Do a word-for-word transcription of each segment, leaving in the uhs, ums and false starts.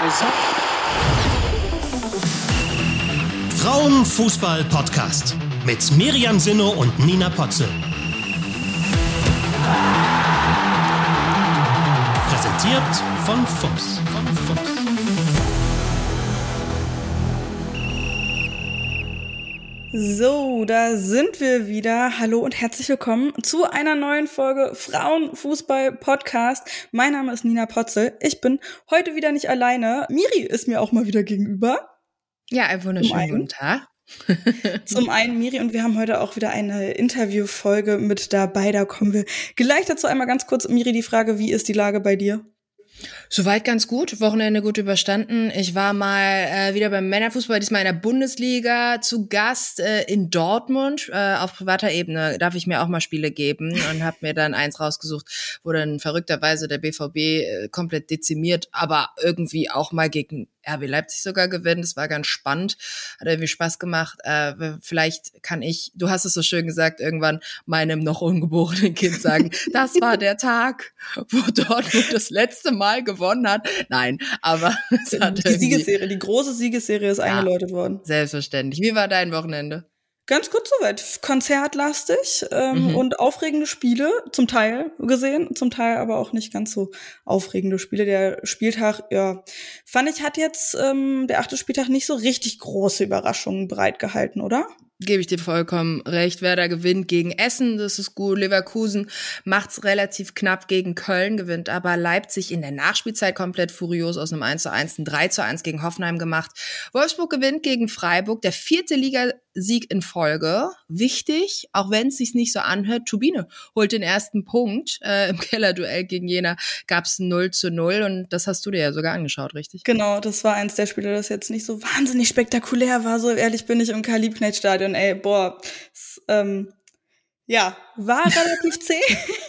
Frauenfußball-Podcast mit Miriam Sinno und Nina Potzel. Präsentiert von Fuchs. Von Fuchs. So, da sind wir wieder. Hallo und herzlich willkommen zu einer neuen Folge Frauenfußball-Podcast. Mein Name ist Nina Potzel. Ich bin heute wieder nicht alleine. Miri ist mir auch mal wieder gegenüber. Ja, einen wunderschönen guten Tag. Zum einen Miri, und wir haben heute auch wieder eine Interviewfolge mit dabei. Da kommen wir gleich dazu. Einmal ganz kurz, Miri, die Frage, wie ist die Lage bei dir? Soweit ganz gut, Wochenende gut überstanden. Ich war mal äh, wieder beim Männerfußball, diesmal in der Bundesliga zu Gast äh, in Dortmund. Äh, auf privater Ebene darf ich mir auch mal Spiele geben und habe mir dann eins rausgesucht, wo dann verrückterweise der B V B äh, komplett dezimiert, aber irgendwie auch mal gegen R B Leipzig sogar gewinnt. Das war ganz spannend, hat irgendwie Spaß gemacht. Äh, vielleicht kann ich, du hast es so schön gesagt, irgendwann meinem noch ungeborenen Kind sagen, das war der Tag, wo Dortmund das letzte Mal gewonnen hat. Nein, aber es hat die Siegesserie, die große Siegesserie ist ja eingeläutet worden. Selbstverständlich. Wie war dein Wochenende? Ganz gut soweit. Konzertlastig ähm, mhm. und aufregende Spiele zum Teil gesehen, zum Teil aber auch nicht ganz so aufregende Spiele. Der Spieltag, ja, fand ich, hat jetzt ähm, der achte Spieltag nicht so richtig große Überraschungen bereitgehalten, oder? Gebe ich dir vollkommen recht. Werder gewinnt gegen Essen, das ist gut. Leverkusen macht's relativ knapp gegen Köln, gewinnt aber Leipzig in der Nachspielzeit komplett furios aus einem eins zu eins, ein drei zu eins gegen Hoffenheim gemacht. Wolfsburg gewinnt gegen Freiburg, der vierte Ligasieg in Folge. Wichtig, auch wenn es sich nicht so anhört, Turbine holt den ersten Punkt. Äh, Im Kellerduell gegen Jena gab's null zu null und das hast du dir ja sogar angeschaut, richtig? Genau, das war eins der Spiele, das jetzt nicht so wahnsinnig spektakulär war. So ehrlich bin ich im Karl-Liebknecht-Stadion. Ey, boah, das, ähm, ja, war relativ zäh,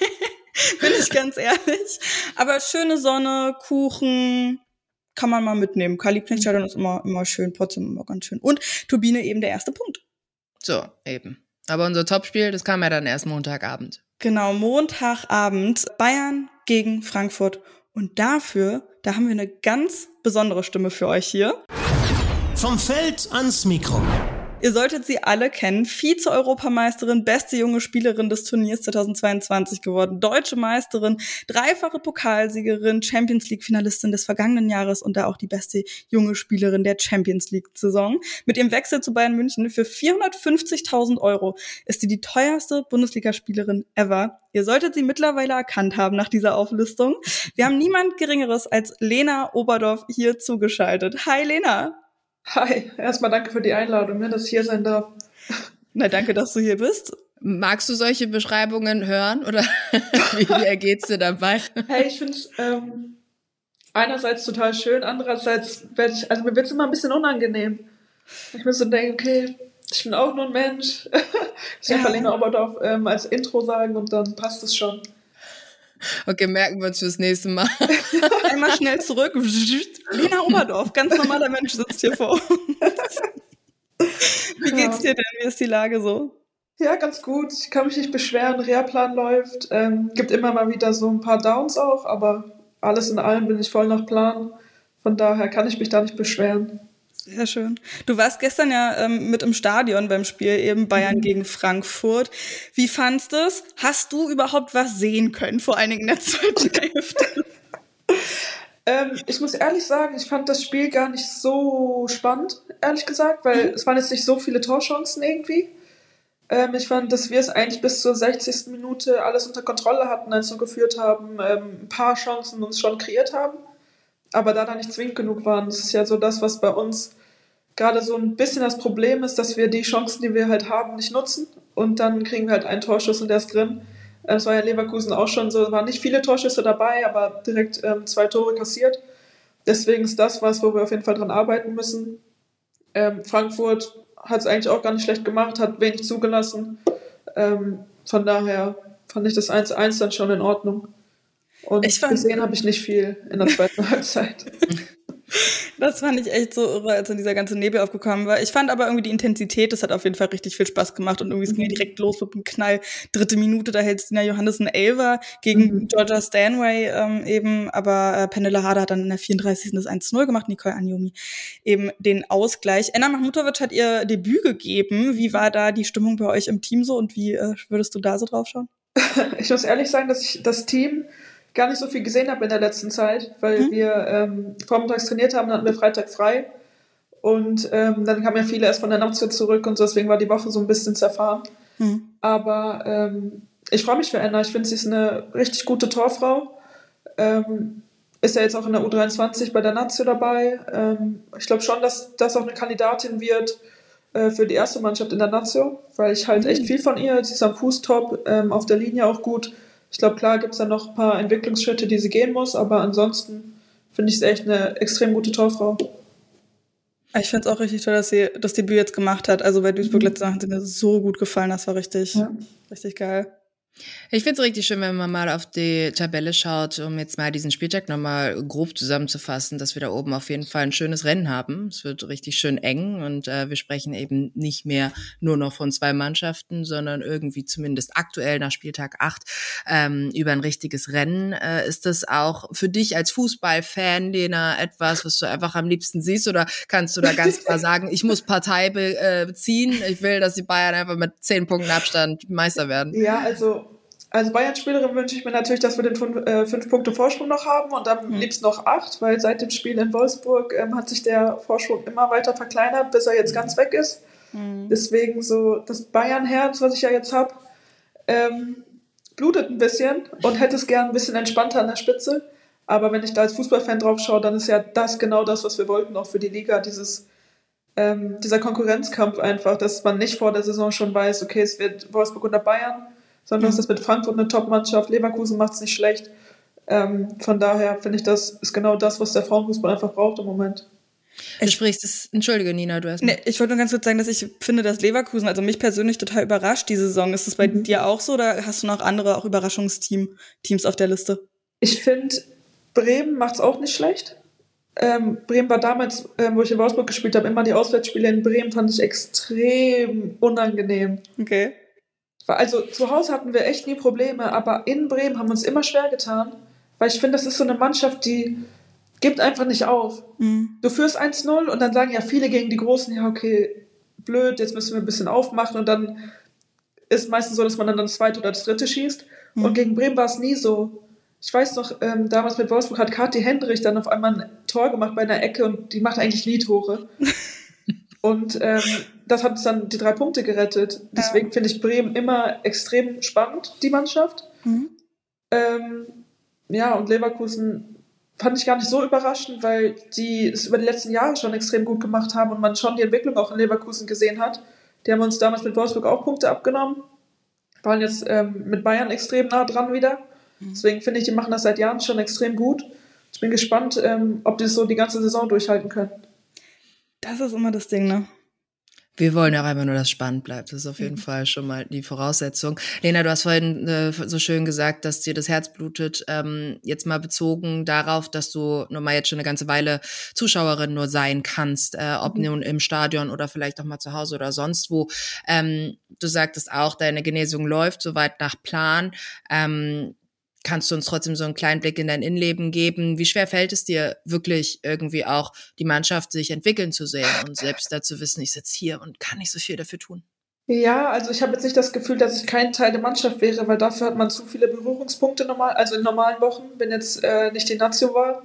bin ich ganz ehrlich. Aber schöne Sonne, Kuchen, kann man mal mitnehmen. Karl-Liebknecht-Stadion ist immer, immer schön, Potsdam immer ganz schön. Und Turbine eben der erste Punkt. So, eben. Aber unser Topspiel, das kam ja dann erst Montagabend. Genau, Montagabend, Bayern gegen Frankfurt. Und dafür, da haben wir eine ganz besondere Stimme für euch hier. Vom Feld ans Mikro. Ihr solltet sie alle kennen. Vize-Europameisterin, beste junge Spielerin des Turniers zweitausendzweiundzwanzig geworden, deutsche Meisterin, dreifache Pokalsiegerin, Champions-League-Finalistin des vergangenen Jahres und da auch die beste junge Spielerin der Champions-League-Saison. Mit ihrem Wechsel zu Bayern München für vierhundertfünfzigtausend Euro ist sie die teuerste Bundesligaspielerin ever. Ihr solltet sie mittlerweile erkannt haben nach dieser Auflistung. Wir haben niemand Geringeres als Lena Oberdorf hier zugeschaltet. Hi Lena! Hi, erstmal danke für die Einladung, ne, dass ich hier sein darf. Na, danke, dass du hier bist. Magst du solche Beschreibungen hören oder wie, wie ergeht's dir dabei? Hey, ich finde es ähm, einerseits total schön, andererseits werde ich, also mir wird es immer ein bisschen unangenehm. Ich muss so denken, okay, ich bin auch nur ein Mensch. Ich kann ja. Lena Oberdorf ähm, als Intro sagen und dann passt es schon. Okay, merken wir uns fürs nächste Mal. Einmal schnell zurück. Lena Oberdorf, ganz normaler Mensch, sitzt hier vor uns. Wie geht's dir denn? Wie ist die Lage so? Ja, ganz gut. Ich kann mich nicht beschweren. Reha-Plan läuft. Ähm, gibt immer mal wieder so ein paar Downs auch, aber alles in allem bin ich voll nach Plan. Von daher kann ich mich da nicht beschweren. Sehr schön. Du warst gestern ja ähm, mit im Stadion beim Spiel eben Bayern mhm. gegen Frankfurt. Wie fandst du es? Hast du überhaupt was sehen können, vor allen Dingen in der zweiten Hälfte? ähm, ich muss ehrlich sagen, ich fand das Spiel gar nicht so spannend, ehrlich gesagt, weil mhm. es waren jetzt nicht so viele Torchancen irgendwie. Ähm, ich fand, dass wir es eigentlich bis zur sechzigsten Minute alles unter Kontrolle hatten, als wir geführt haben, ähm, ein paar Chancen uns schon kreiert haben. Aber da da nicht zwingend genug waren. Das ist ja so das, was bei uns gerade so ein bisschen das Problem ist, dass wir die Chancen, die wir halt haben, nicht nutzen. Und dann kriegen wir halt einen Torschuss und der ist drin. Es war ja Leverkusen auch schon so, waren nicht viele Torschüsse dabei, aber direkt ähm, zwei Tore kassiert. Deswegen ist das was, wo wir auf jeden Fall dran arbeiten müssen. Ähm, Frankfurt hat es eigentlich auch gar nicht schlecht gemacht, hat wenig zugelassen. Ähm, von daher fand ich das eins zu eins dann schon in Ordnung. Und ich fand, gesehen habe ich nicht viel in der zweiten Halbzeit. Das fand ich echt so irre, als dann dieser ganze Nebel aufgekommen war. Ich fand aber irgendwie die Intensität, das hat auf jeden Fall richtig viel Spaß gemacht. Und irgendwie es ging direkt los mit dem Knall. Dritte Minute, da hält Stina Johannes einen Elfer gegen mhm. Georgia Stanway ähm, eben. Aber äh, Pernille Harder hat dann in der vierunddreißigsten das eins zu null gemacht. Nicole Anjomi eben den Ausgleich. Enna Mahmutovic hat ihr Debüt gegeben. Wie war da die Stimmung bei euch im Team so und wie äh, würdest du da so drauf schauen? Ich muss ehrlich sagen, dass ich das Team gar nicht so viel gesehen habe in der letzten Zeit, weil mhm. wir ähm, vormittags trainiert haben, dann hatten wir Freitag frei und ähm, dann kamen ja viele erst von der Nation zurück und so, deswegen war die Woche so ein bisschen zerfahren. Mhm. Aber ähm, ich freue mich für Enna, ich finde, sie ist eine richtig gute Torfrau, ähm, ist ja jetzt auch in der U dreiundzwanzig bei der Nation dabei. Ähm, ich glaube schon, dass das auch eine Kandidatin wird äh, für die erste Mannschaft in der Nation, weil ich halt mhm. echt viel von ihr, sie ist am Fuß top, ähm, auf der Linie auch gut. Ich glaube, klar gibt es da noch ein paar Entwicklungsschritte, die sie gehen muss, aber ansonsten finde ich sie echt eine extrem gute Torfrau. Ich finde es auch richtig toll, dass sie das Debüt jetzt gemacht hat. Also bei Duisburg mhm. letzte Nacht hat sie mir so gut gefallen, das war richtig, ja. richtig geil. Ich finde es richtig schön, wenn man mal auf die Tabelle schaut, um jetzt mal diesen Spieltag nochmal grob zusammenzufassen, dass wir da oben auf jeden Fall ein schönes Rennen haben. Es wird richtig schön eng und äh, wir sprechen eben nicht mehr nur noch von zwei Mannschaften, sondern irgendwie zumindest aktuell nach Spieltag acht ähm, über ein richtiges Rennen. Äh, ist das auch für dich als Fußballfan, Lena, etwas, was du einfach am liebsten siehst, oder kannst du da ganz klar sagen, ich muss Partei beziehen, ich will, dass die Bayern einfach mit zehn Punkten Abstand Meister werden? Ja, also Als Bayern-Spielerin wünsche ich mir natürlich, dass wir den fünf, äh, fünf Punkte Vorsprung noch haben und am mhm. liebsten noch acht, weil seit dem Spiel in Wolfsburg ähm, hat sich der Vorsprung immer weiter verkleinert, bis er jetzt ganz weg ist. Mhm. Deswegen so das Bayern-Herz, was ich ja jetzt habe, ähm, blutet ein bisschen und hätte es gern ein bisschen entspannter an der Spitze. Aber wenn ich da als Fußballfan drauf schaue, dann ist ja das genau das, was wir wollten, auch für die Liga, dieses ähm, dieser Konkurrenzkampf einfach, dass man nicht vor der Saison schon weiß, okay, es wird Wolfsburg unter Bayern, sondern es ist mit Frankfurt eine Top-Mannschaft, Leverkusen macht es nicht schlecht. Ähm, von daher finde ich, das ist genau das, was der Frauenfußball einfach braucht im Moment. Du sprichst es, entschuldige Nina, du hast nee, ich wollte nur ganz kurz sagen, dass ich finde, dass Leverkusen, also mich persönlich total überrascht diese Saison. Ist das bei mhm. dir auch so oder hast du noch andere auch Überraschungsteams auf der Liste? Ich finde, Bremen macht es auch nicht schlecht. Ähm, Bremen war damals, ähm, wo ich in Wolfsburg gespielt habe, immer die Auswärtsspiele in Bremen fand ich extrem unangenehm. Okay. Also zu Hause hatten wir echt nie Probleme, aber in Bremen haben wir uns immer schwer getan, weil ich finde, das ist so eine Mannschaft, die gibt einfach nicht auf. Mhm. Du führst eins null und dann sagen ja viele gegen die Großen, ja okay, blöd, jetzt müssen wir ein bisschen aufmachen und dann ist meistens so, dass man dann das zweite oder das dritte schießt mhm. und gegen Bremen war es nie so. Ich weiß noch, ähm, damals mit Wolfsburg hat Kathi Hendrich dann auf einmal ein Tor gemacht bei einer Ecke und die macht eigentlich nie Tore. Und ähm, das hat uns dann die drei Punkte gerettet. Deswegen ja. finde ich Bremen immer extrem spannend, die Mannschaft. Mhm. Ähm, ja, und Leverkusen fand ich gar nicht so überraschend, weil die es über die letzten Jahre schon extrem gut gemacht haben und man schon die Entwicklung auch in Leverkusen gesehen hat. Die haben uns damals mit Wolfsburg auch Punkte abgenommen, waren jetzt ähm, mit Bayern extrem nah dran wieder. Mhm. Deswegen finde ich, die machen das seit Jahren schon extrem gut. Ich bin gespannt, ähm, ob die es so die ganze Saison durchhalten können. Das ist immer das Ding, ne? Wir wollen ja auch einfach nur, dass es spannend bleibt. Das ist auf jeden mhm. Fall schon mal die Voraussetzung. Lena, du hast vorhin äh, so schön gesagt, dass dir das Herz blutet. Ähm, jetzt mal bezogen darauf, dass du nun mal jetzt schon eine ganze Weile Zuschauerin nur sein kannst, äh, ob mhm. nun im Stadion oder vielleicht auch mal zu Hause oder sonst wo. Ähm, du sagtest auch, deine Genesung läuft soweit nach Plan. Ähm, Kannst du uns trotzdem so einen kleinen Blick in dein Innenleben geben? Wie schwer fällt es dir wirklich irgendwie auch, die Mannschaft sich entwickeln zu sehen und selbst dazu wissen, ich sitze hier und kann nicht so viel dafür tun? Ja, also ich habe jetzt nicht das Gefühl, dass ich kein Teil der Mannschaft wäre, weil dafür hat man zu viele Berührungspunkte normal, also in normalen Wochen, wenn jetzt äh, nicht die Nation war.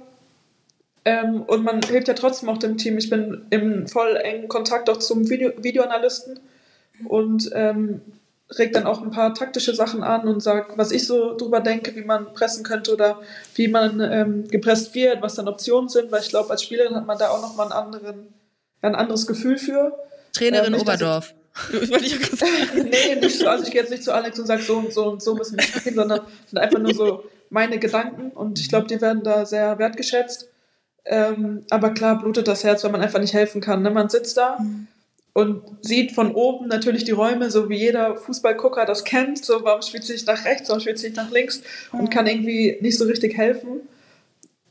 Ähm, und man hilft ja trotzdem auch dem Team. Ich bin im voll engen Kontakt auch zum Video- Videoanalysten und ähm, regt dann auch ein paar taktische Sachen an und sagt, was ich so drüber denke, wie man pressen könnte oder wie man ähm, gepresst wird, was dann Optionen sind, weil ich glaube, als Spielerin hat man da auch nochmal einen anderen, ein anderes Gefühl für. Trainerin ähm, nicht, Oberdorf. Ich, nee, nicht so, also ich gehe jetzt nicht zu Alex und sage, so und so und so müssen wir spielen, sondern sind einfach nur so meine Gedanken und ich glaube, die werden da sehr wertgeschätzt. Ähm, aber klar blutet das Herz, weil man einfach nicht helfen kann. Ne? Man sitzt da mhm. und sieht von oben natürlich die Räume, so wie jeder Fußballgucker das kennt, so warum spielt sie nicht nach rechts, warum spielt sie nicht nach links und kann irgendwie nicht so richtig helfen.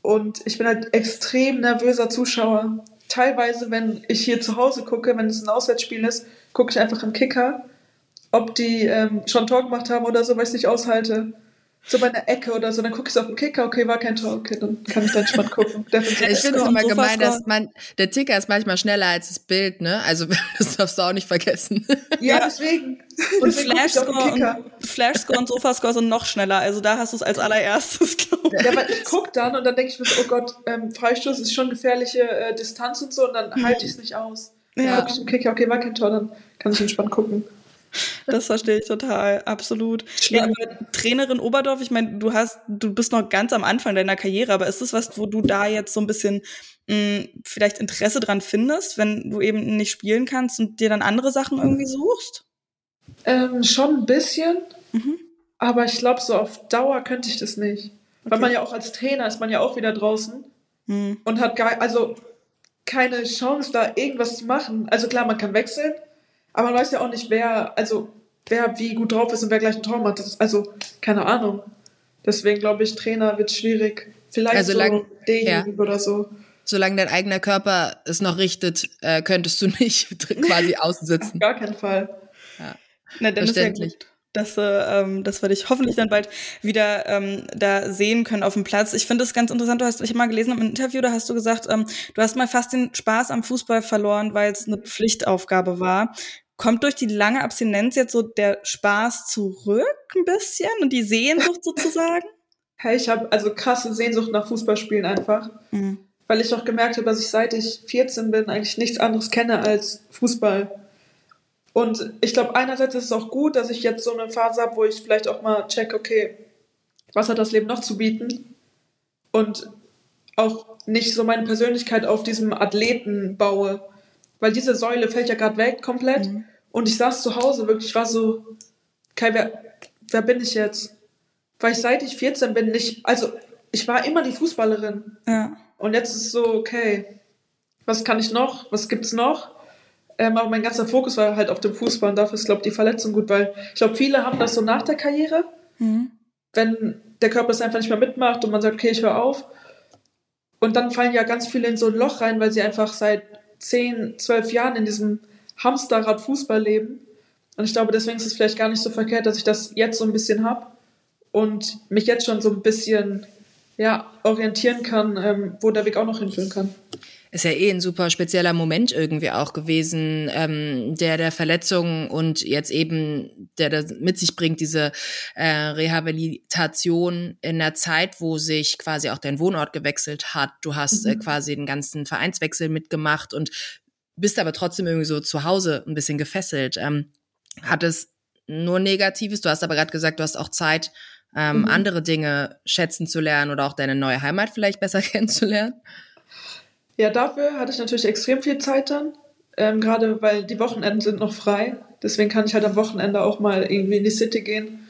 Und ich bin halt extrem nervöser Zuschauer. Teilweise, wenn ich hier zu Hause gucke, wenn es ein Auswärtsspiel ist, gucke ich einfach im Kicker, ob die ähm, schon ein Tor gemacht haben oder so, weil ich es nicht aushalte. So bei einer Ecke oder so, dann gucke ich so auf den Kicker, okay, war kein Tor, okay, dann kann ich da entspannt gucken. Definitiv. Ich finde es immer gemein, dass man, der Ticker ist manchmal schneller als das Bild, ne? Also das darfst du auch nicht vergessen. Ja, deswegen. Und Flashscore und, Flashscore und Sofascore sind noch schneller, also da hast du es als allererstes, glaube ich. Ja, weil ich gucke dann und dann denke ich mir so, oh Gott, ähm, Freistoß ist schon gefährliche äh, Distanz und so und dann halte ich es nicht aus. Dann ja. gucke ich im Kicker, okay, war kein Tor, dann kann ich entspannt gucken. Das verstehe ich total, absolut. Ja, aber Trainerin Oberdorf, ich meine, du hast, du bist noch ganz am Anfang deiner Karriere, aber ist das was, wo du da jetzt so ein bisschen mh, vielleicht Interesse dran findest, wenn du eben nicht spielen kannst und dir dann andere Sachen irgendwie suchst? Ähm, schon ein bisschen, mhm. aber ich glaube, so auf Dauer könnte ich das nicht. Okay. Weil man ja auch als Trainer ist man ja auch wieder draußen mhm. und hat gar, also keine Chance, da irgendwas zu machen. Also klar, man kann wechseln, aber man weiß ja auch nicht, wer, also wer wie gut drauf ist und wer gleich ein Tor macht. Das ist, also, keine Ahnung. Deswegen glaube ich, Trainer wird schwierig. Vielleicht also so lang, D-Jugend ja. oder so. Solange dein eigener Körper es noch richtet, äh, könntest du nicht quasi außen sitzen. Auf gar keinen Fall. Ja. Na, dann Verständlich. Ist ja gut, dass, äh, ähm, dass wir dich hoffentlich dann bald wieder ähm, da sehen können auf dem Platz. Ich finde das ganz interessant. Du hast, ich habe mal gelesen im Interview, da hast du gesagt, ähm, du hast mal fast den Spaß am Fußball verloren, weil es eine Pflichtaufgabe war. Kommt durch die lange Abstinenz jetzt so der Spaß zurück ein bisschen und die Sehnsucht sozusagen? Hey, ich habe also krasse Sehnsucht nach Fußballspielen einfach, mhm. weil ich auch gemerkt habe, dass ich seit ich vierzehn bin eigentlich nichts anderes kenne als Fußball. Und ich glaube, einerseits ist es auch gut, dass ich jetzt so eine Phase habe, wo ich vielleicht auch mal check, okay, was hat das Leben noch zu bieten? Und auch nicht so meine Persönlichkeit auf diesem Athleten baue. Weil diese Säule fällt ja gerade weg, komplett. Mhm. Und ich saß zu Hause wirklich, ich war so, Kai, wer, wer bin ich jetzt? Weil ich seit ich vierzehn bin nicht, also ich war immer die Fußballerin. Ja. Und jetzt ist es so, okay, was kann ich noch? Was gibt's noch? Ähm, aber mein ganzer Fokus war halt auf dem Fußball und dafür ist, glaube ich, die Verletzung gut, weil ich glaube, viele haben das so nach der Karriere, mhm. wenn der Körper es einfach nicht mehr mitmacht und man sagt, okay, ich höre auf. Und dann fallen ja ganz viele in so ein Loch rein, weil sie einfach seit zehn, zwölf Jahren in diesem Hamsterrad Fußball leben. Und ich glaube, deswegen ist es vielleicht gar nicht so verkehrt, dass ich das jetzt so ein bisschen habe und mich jetzt schon so ein bisschen ja, orientieren kann, ähm, wo der Weg auch noch hinführen kann. Ist ja eh ein super spezieller Moment irgendwie auch gewesen, ähm, der der Verletzung und jetzt eben, der das mit sich bringt, diese äh, Rehabilitation in der Zeit, wo sich quasi auch dein Wohnort gewechselt hat. Du hast mhm. äh, quasi den ganzen Vereinswechsel mitgemacht und bist aber trotzdem irgendwie so zu Hause ein bisschen gefesselt. Ähm, hat es nur Negatives? Du hast aber gerade gesagt, du hast auch Zeit, ähm, mhm. andere Dinge schätzen zu lernen oder auch deine neue Heimat vielleicht besser kennenzulernen? Ja, dafür hatte ich natürlich extrem viel Zeit dann, ähm, gerade weil die Wochenenden sind noch frei. Deswegen kann ich halt am Wochenende auch mal irgendwie in die City gehen.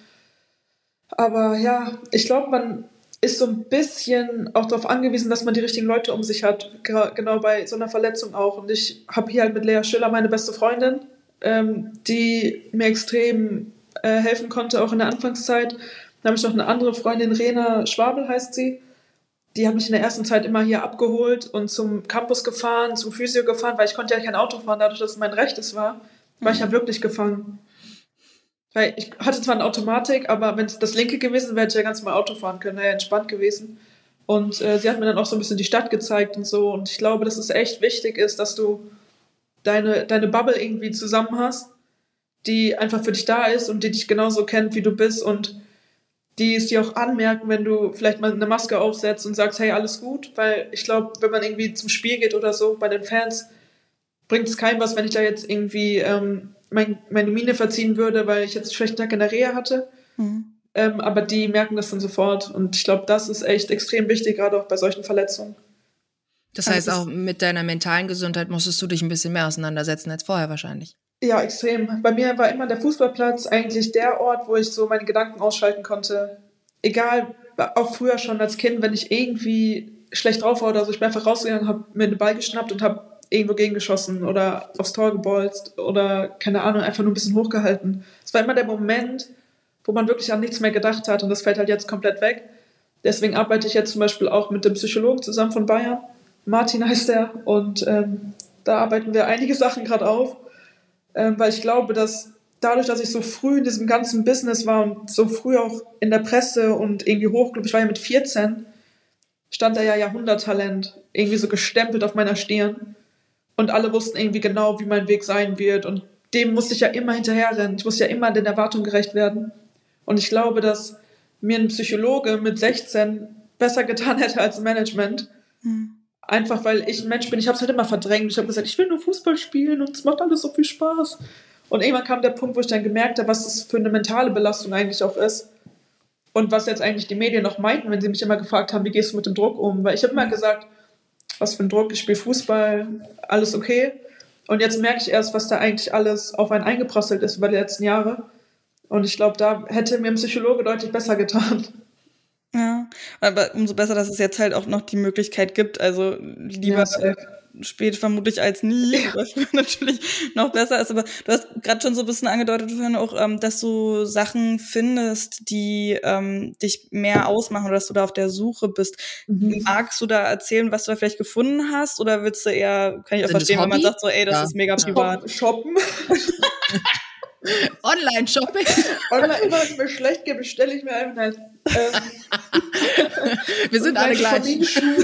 Aber ja, ich glaube, man ist so ein bisschen auch darauf angewiesen, dass man die richtigen Leute um sich hat, genau bei so einer Verletzung auch. Und ich habe hier halt mit Lea Schiller meine beste Freundin, ähm, die mir extrem äh, helfen konnte, auch in der Anfangszeit. Dann habe ich noch eine andere Freundin, Rena Schwabel heißt sie. Die hat mich in der ersten Zeit immer hier abgeholt und zum Campus gefahren, zum Physio gefahren, weil ich konnte ja kein Auto fahren, dadurch, dass es mein rechtes war, war ich ja wirklich gefangen. Weil ich hatte zwar eine Automatik, aber wenn es das linke gewesen wäre, hätte ich ja ganz normal Auto fahren können, wäre ja entspannt gewesen. Und äh, sie hat mir dann auch so ein bisschen die Stadt gezeigt und so. Und ich glaube, dass es echt wichtig ist, dass du deine, deine Bubble irgendwie zusammen hast, die einfach für dich da ist und die dich genauso kennt, wie du bist und die es dir auch anmerken, wenn du vielleicht mal eine Maske aufsetzt und sagst, hey, alles gut, weil ich glaube, wenn man irgendwie zum Spiel geht oder so, bei den Fans, bringt es keinem was, wenn ich da jetzt irgendwie ähm, mein, meine Miene verziehen würde, weil ich jetzt einen schlechten Tag in der Reha hatte. Mhm. Ähm, aber die merken das dann sofort und ich glaube, das ist echt extrem wichtig, gerade auch bei solchen Verletzungen. Das heißt, auch mit deiner mentalen Gesundheit musstest du dich ein bisschen mehr auseinandersetzen als vorher wahrscheinlich. Ja, extrem. Bei mir war immer der Fußballplatz eigentlich der Ort, wo ich so meine Gedanken ausschalten konnte. Egal, auch früher schon als Kind, wenn ich irgendwie schlecht drauf war oder so, ich bin einfach rausgegangen, habe mir den Ball geschnappt und habe irgendwo gegengeschossen oder aufs Tor gebolzt oder, keine Ahnung, einfach nur ein bisschen hochgehalten. Es war immer der Moment, wo man wirklich an nichts mehr gedacht hat und das fällt halt jetzt komplett weg. Deswegen arbeite ich jetzt zum Beispiel auch mit dem Psychologen zusammen von Bayern. Martin heißt er. Und ähm, da arbeiten wir einige Sachen gerade auf. Ähm, weil ich glaube, dass dadurch, dass ich so früh in diesem ganzen Business war und so früh auch in der Presse und irgendwie hochklub, ich war ja mit vierzehn, stand da ja Jahrhunderttalent, irgendwie so gestempelt auf meiner Stirn. Und alle wussten irgendwie genau, wie mein Weg sein wird. Und dem musste ich ja immer hinterherrennen. Ich musste ja immer den Erwartungen gerecht werden. Und ich glaube, dass mir ein Psychologe mit sechzehn besser getan hätte als ein Management. Mhm. Einfach, weil ich ein Mensch bin. Ich habe es halt immer verdrängt. Ich habe gesagt, ich will nur Fußball spielen und es macht alles so viel Spaß. Und irgendwann kam der Punkt, wo ich dann gemerkt habe, was das für eine mentale Belastung eigentlich auch ist. Und was jetzt eigentlich die Medien noch meinten, wenn sie mich immer gefragt haben, wie gehst du mit dem Druck um? Weil ich habe immer gesagt, was für ein Druck, ich spiele Fußball, alles okay. Und jetzt merke ich erst, was da eigentlich alles auf einen eingeprasselt ist über die letzten Jahre. Und ich glaube, da hätte mir ein Psychologe deutlich besser getan. Ja, aber umso besser, dass es jetzt halt auch noch die Möglichkeit gibt. Also lieber ja, spät vermutlich als nie, ja. Was natürlich noch besser ist. Aber du hast gerade schon so ein bisschen angedeutet, auch, ähm, dass du Sachen findest, die ähm, dich mehr ausmachen oder dass du da auf der Suche bist. Mhm. Magst du da erzählen, was du da vielleicht gefunden hast? Oder willst du eher, kann ich auch Sind verstehen, wenn man sagt so, ey, das ja. ist mega privat. Shoppen. Online-Shopping. Online, immer wenn es mir schlecht geht, bestelle ich mir einfach halt, ähm, wir sind alle gleich.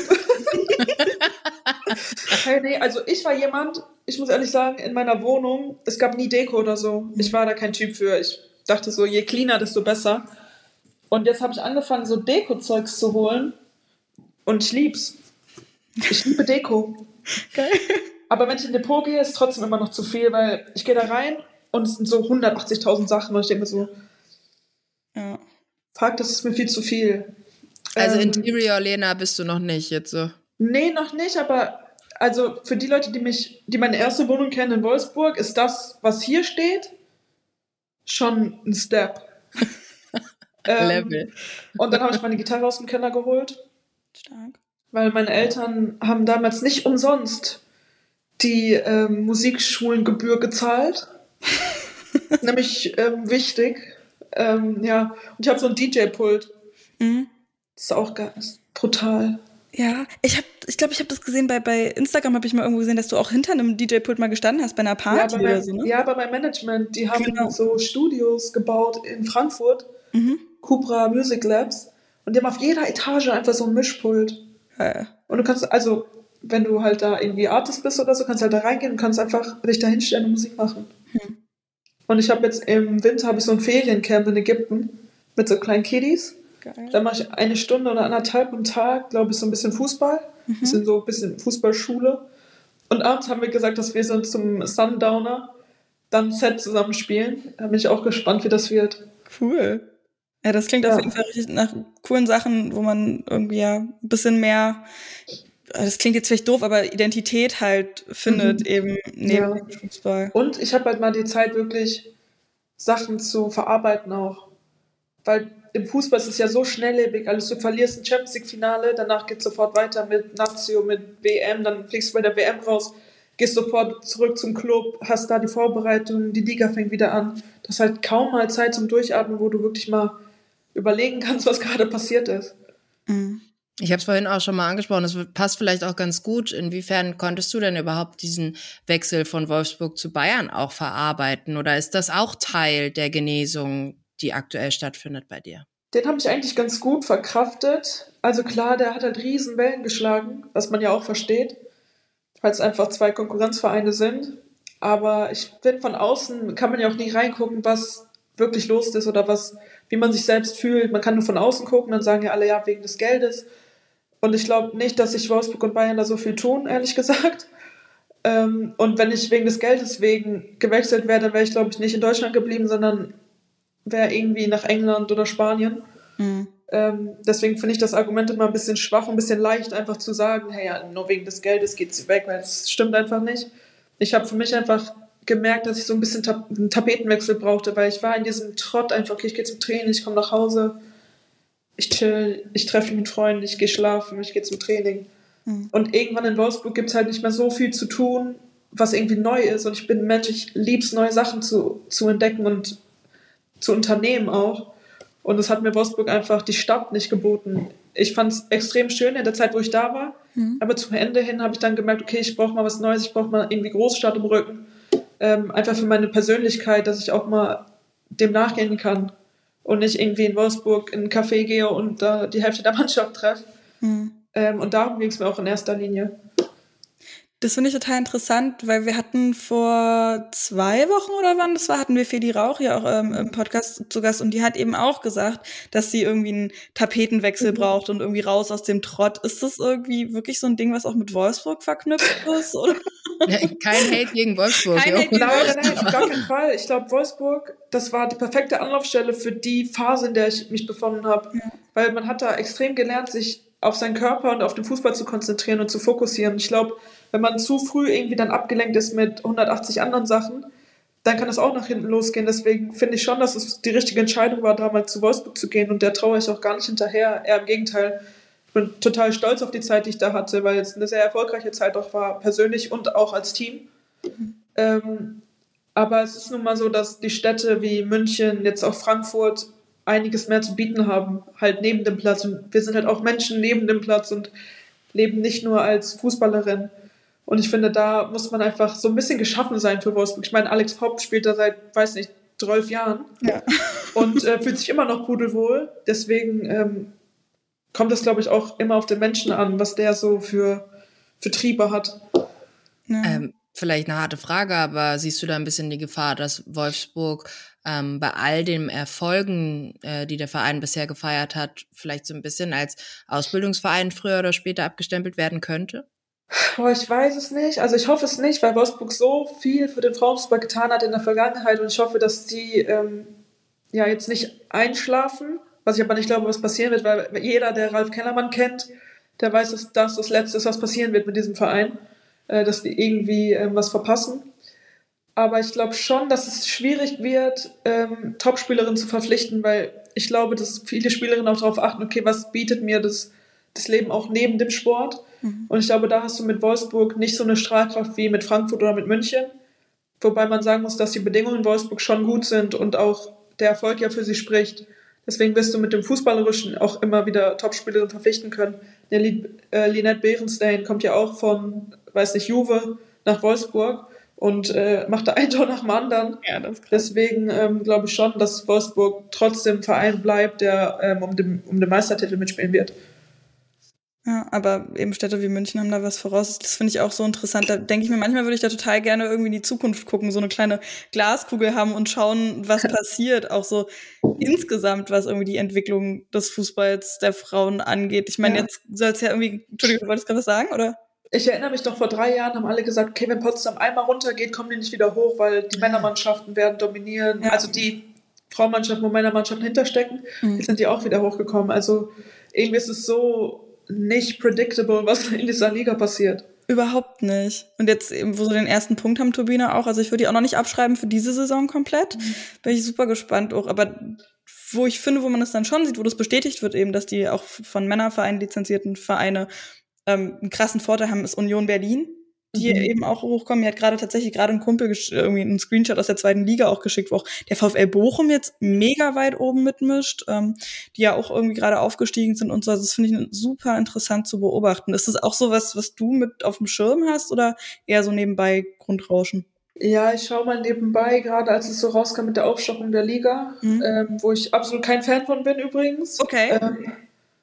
Hey, nee, also ich war jemand, ich muss ehrlich sagen, in meiner Wohnung, es gab nie Deko oder so. Ich war da kein Typ für. Ich dachte so, je cleaner, desto besser. Und jetzt habe ich angefangen, so Deko-Zeugs zu holen. Und ich lieb's. Ich liebe Deko. Geil. Aber wenn ich in den Depot gehe, ist es trotzdem immer noch zu viel, weil ich gehe da rein und es sind so hundertachtzigtausend Sachen und ich denke mir so, ja. Fuck, das ist mir viel zu viel. Also ähm, Interior Lena bist du noch nicht jetzt so? Nee, noch nicht, aber also für die Leute, die mich, die meine erste Wohnung kennen in Wolfsburg, ist das, was hier steht, schon ein Step. ähm, Level. Und dann habe ich meine Gitarre aus dem Keller geholt. Stark. Weil meine Eltern haben damals nicht umsonst die ähm, Musikschulengebühr gezahlt. Nämlich ähm, wichtig. Ähm, ja, und ich habe so ein D J-Pult. Mhm. Das ist auch geil. Das ist brutal. Ja, ich habe, ich glaube, ich habe das gesehen, bei, bei Instagram habe ich mal irgendwo gesehen, dass du auch hinter einem D J-Pult mal gestanden hast bei einer Party ja, oder mein, so, ne? Ja, bei meinem Management, die haben genau. so Studios gebaut in Frankfurt, mhm. Cupra Music Labs, und die haben auf jeder Etage einfach so ein Mischpult. Ja. Und du kannst, also, wenn du halt da irgendwie Artist bist oder so, kannst du halt da reingehen und kannst einfach dich da hinstellen und Musik machen. Hm. Und ich habe jetzt im Winter habe ich so ein Feriencamp in Ägypten mit so kleinen Kiddies. Geil. Da mache ich eine Stunde oder anderthalb am Tag, glaube ich, so ein bisschen Fußball. Mhm. Das sind so ein bisschen Fußballschule. Und abends haben wir gesagt, dass wir so zum Sundowner dann ein Set zusammen spielen. Da bin ich auch gespannt, wie das wird. Cool. Ja, das klingt ja. auf jeden Fall richtig nach coolen Sachen, wo man irgendwie ja ein bisschen mehr, das klingt jetzt vielleicht doof, aber Identität halt findet, mhm. eben neben ja. dem Fußball. Und ich habe halt mal die Zeit, wirklich Sachen zu verarbeiten auch. Weil im Fußball ist es ja so schnelllebig, also du verlierst ein Champions League-Finale, danach geht es sofort weiter mit Nazio, mit W M, dann fliegst du bei der W M raus, gehst sofort zurück zum Club, hast da die Vorbereitung, die Liga fängt wieder an. Das ist halt kaum mal Zeit zum Durchatmen, wo du wirklich mal überlegen kannst, was gerade passiert ist. Mhm. Ich habe es vorhin auch schon mal angesprochen, das passt vielleicht auch ganz gut. Inwiefern konntest du denn überhaupt diesen Wechsel von Wolfsburg zu Bayern auch verarbeiten? Oder ist das auch Teil der Genesung, die aktuell stattfindet bei dir? Den habe ich eigentlich ganz gut verkraftet. Also klar, der hat halt riesen Wellen geschlagen, was man ja auch versteht, weil es einfach zwei Konkurrenzvereine sind. Aber ich finde, von außen kann man ja auch nie reingucken, was wirklich los ist oder was, wie man sich selbst fühlt. Man kann nur von außen gucken, dann sagen ja alle, ja, wegen des Geldes. Und ich glaube nicht, dass sich Wolfsburg und Bayern da so viel tun, ehrlich gesagt. Ähm, und wenn ich wegen des Geldes wegen gewechselt wäre, dann wäre ich, glaube ich, nicht in Deutschland geblieben, sondern wäre irgendwie nach England oder Spanien. Mhm. Ähm, deswegen finde ich das Argument immer ein bisschen schwach und ein bisschen leicht, einfach zu sagen, hey, ja, nur wegen des Geldes geht sie weg, weil das stimmt einfach nicht. Ich habe für mich einfach gemerkt, dass ich so ein bisschen Ta- einen Tapetenwechsel brauchte, weil ich war in diesem Trott einfach, okay, ich gehe zum Training, ich komme nach Hause, ich chill, ich treffe mich mit Freunden, ich gehe schlafen, ich gehe zum Training. Mhm. Und irgendwann in Wolfsburg gibt es halt nicht mehr so viel zu tun, was irgendwie neu ist. Und ich bin ein Mensch, ich liebe es, neue Sachen zu, zu entdecken und zu unternehmen auch. Und das hat mir Wolfsburg einfach die Stadt nicht geboten. Ich fand es extrem schön in der Zeit, wo ich da war. Mhm. Aber zum Ende hin habe ich dann gemerkt, okay, ich brauche mal was Neues, ich brauche mal irgendwie Großstadt im Rücken. Ähm, einfach für meine Persönlichkeit, dass ich auch mal dem nachgehen kann. Und nicht irgendwie in Wolfsburg in ein Café gehe und da die Hälfte der Mannschaft treffe. Mhm. Ähm, und darum ging es mir auch in erster Linie. Das finde ich total interessant, weil wir hatten vor zwei Wochen oder wann das war, hatten wir Fedi Rauch ja auch ähm, im Podcast zu Gast und die hat eben auch gesagt, dass sie irgendwie einen Tapetenwechsel mhm. braucht und irgendwie raus aus dem Trott. Ist das irgendwie wirklich so ein Ding, was auch mit Wolfsburg verknüpft ist? Oder? Ja, kein Hate gegen Wolfsburg. Kein Hate gegen nein, nein, auf gar keinen Fall. Ich glaube, Wolfsburg, das war die perfekte Anlaufstelle für die Phase, in der ich mich befunden habe. Ja. Weil man hat da extrem gelernt, sich auf seinen Körper und auf den Fußball zu konzentrieren und zu fokussieren. Ich glaube, wenn man zu früh irgendwie dann abgelenkt ist mit hundertachtzig anderen Sachen, dann kann das auch nach hinten losgehen. Deswegen finde ich schon, dass es die richtige Entscheidung war, damals zu Wolfsburg zu gehen. Und der traue ich auch gar nicht hinterher. Eher im Gegenteil. Ich bin total stolz auf die Zeit, die ich da hatte, weil es eine sehr erfolgreiche Zeit auch war, persönlich und auch als Team. Mhm. Ähm, aber es ist nun mal so, dass die Städte wie München, jetzt auch Frankfurt, einiges mehr zu bieten haben, halt neben dem Platz. Und wir sind halt auch Menschen neben dem Platz und leben nicht nur als Fußballerin. Und ich finde, da muss man einfach so ein bisschen geschaffen sein für Wolfsburg. Ich meine, Alex Popp spielt da seit, weiß nicht, zwölf Jahren ja. und äh, fühlt sich immer noch pudelwohl. Deswegen ähm, kommt das, glaube ich, auch immer auf den Menschen an, was der so für, für Triebe hat. Ja. Ähm, vielleicht eine harte Frage, aber siehst du da ein bisschen die Gefahr, dass Wolfsburg ähm, bei all den Erfolgen, äh, die der Verein bisher gefeiert hat, vielleicht so ein bisschen als Ausbildungsverein früher oder später abgestempelt werden könnte? Boah, ich weiß es nicht. Also ich hoffe es nicht, weil Wolfsburg so viel für den Frauenfußball getan hat in der Vergangenheit und ich hoffe, dass die ähm, ja jetzt nicht einschlafen, was ich aber nicht glaube, was passieren wird, weil jeder, der Ralf Kellermann kennt, der weiß, dass das das Letzte ist, was passieren wird mit diesem Verein, äh, dass die irgendwie ähm, was verpassen. Aber ich glaube schon, dass es schwierig wird, ähm, Topspielerinnen zu verpflichten, weil ich glaube, dass viele Spielerinnen auch darauf achten, okay, was bietet mir das, das Leben auch neben dem Sport? Mhm. Und ich glaube, da hast du mit Wolfsburg nicht so eine Strahlkraft wie mit Frankfurt oder mit München. Wobei man sagen muss, dass die Bedingungen in Wolfsburg schon gut sind und auch der Erfolg ja für sie spricht. Deswegen wirst du mit dem Fußballerischen auch immer wieder Topspielerinnen verpflichten können. Der äh, Linette Beerenstein kommt ja auch von, weiß nicht, Juve nach Wolfsburg und äh, macht da ein Tor nach dem anderen. Ja, das ist krass. Deswegen ähm, glaube ich schon, dass Wolfsburg trotzdem ein Verein bleibt, der ähm, um, den, um den Meistertitel mitspielen wird. Ja, aber eben Städte wie München haben da was voraus. Das finde ich auch so interessant. Da denke ich mir, manchmal würde ich da total gerne irgendwie in die Zukunft gucken, so eine kleine Glaskugel haben und schauen, was passiert. Auch so insgesamt, was irgendwie die Entwicklung des Fußballs der Frauen angeht. Ich meine, ja. Jetzt soll es ja irgendwie, Entschuldigung, du wolltest gerade was sagen, oder? Ich erinnere mich doch, vor drei Jahren haben alle gesagt, okay, wenn Potsdam einmal runtergeht, kommen die nicht wieder hoch, weil die Männermannschaften werden dominieren. Ja. Also die Frauenmannschaften, wo Männermannschaften hinterstecken, mhm. jetzt sind die auch wieder hochgekommen. Also irgendwie ist es so nicht predictable, was in dieser Liga passiert. Überhaupt nicht. Und jetzt eben, wo sie den ersten Punkt haben, Turbine auch, also ich würde die auch noch nicht abschreiben für diese Saison komplett, mhm. bin ich super gespannt auch, aber wo ich finde, wo man es dann schon sieht, wo das bestätigt wird eben, dass die auch von Männervereinen lizenzierten Vereine ähm, einen krassen Vorteil haben, ist Union Berlin, die mhm. eben auch hochkommen. Mir hat gerade tatsächlich gerade ein Kumpel gesch- irgendwie einen Screenshot aus der zweiten Liga auch geschickt, wo auch der VfL Bochum jetzt mega weit oben mitmischt, ähm, die ja auch irgendwie gerade aufgestiegen sind und so. Also das finde ich super interessant zu beobachten. Ist das auch so was, was du mit auf dem Schirm hast oder eher so nebenbei Grundrauschen? Ja, ich schaue mal nebenbei, gerade als es so rauskam mit der Aufstockung der Liga, mhm. ähm, wo ich absolut kein Fan von bin übrigens. Okay. Ähm,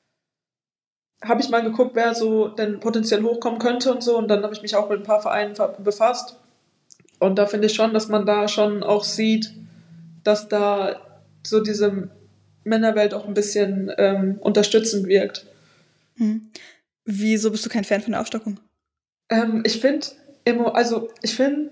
habe ich mal geguckt, wer so denn potenziell hochkommen könnte und so. Und dann habe ich mich auch mit ein paar Vereinen befasst. Und da finde ich schon, dass man da schon auch sieht, dass da so diese Männerwelt auch ein bisschen ähm, unterstützend wirkt. Hm. Wieso bist du kein Fan von der Aufstockung? Ähm, ich finde, also ich finde,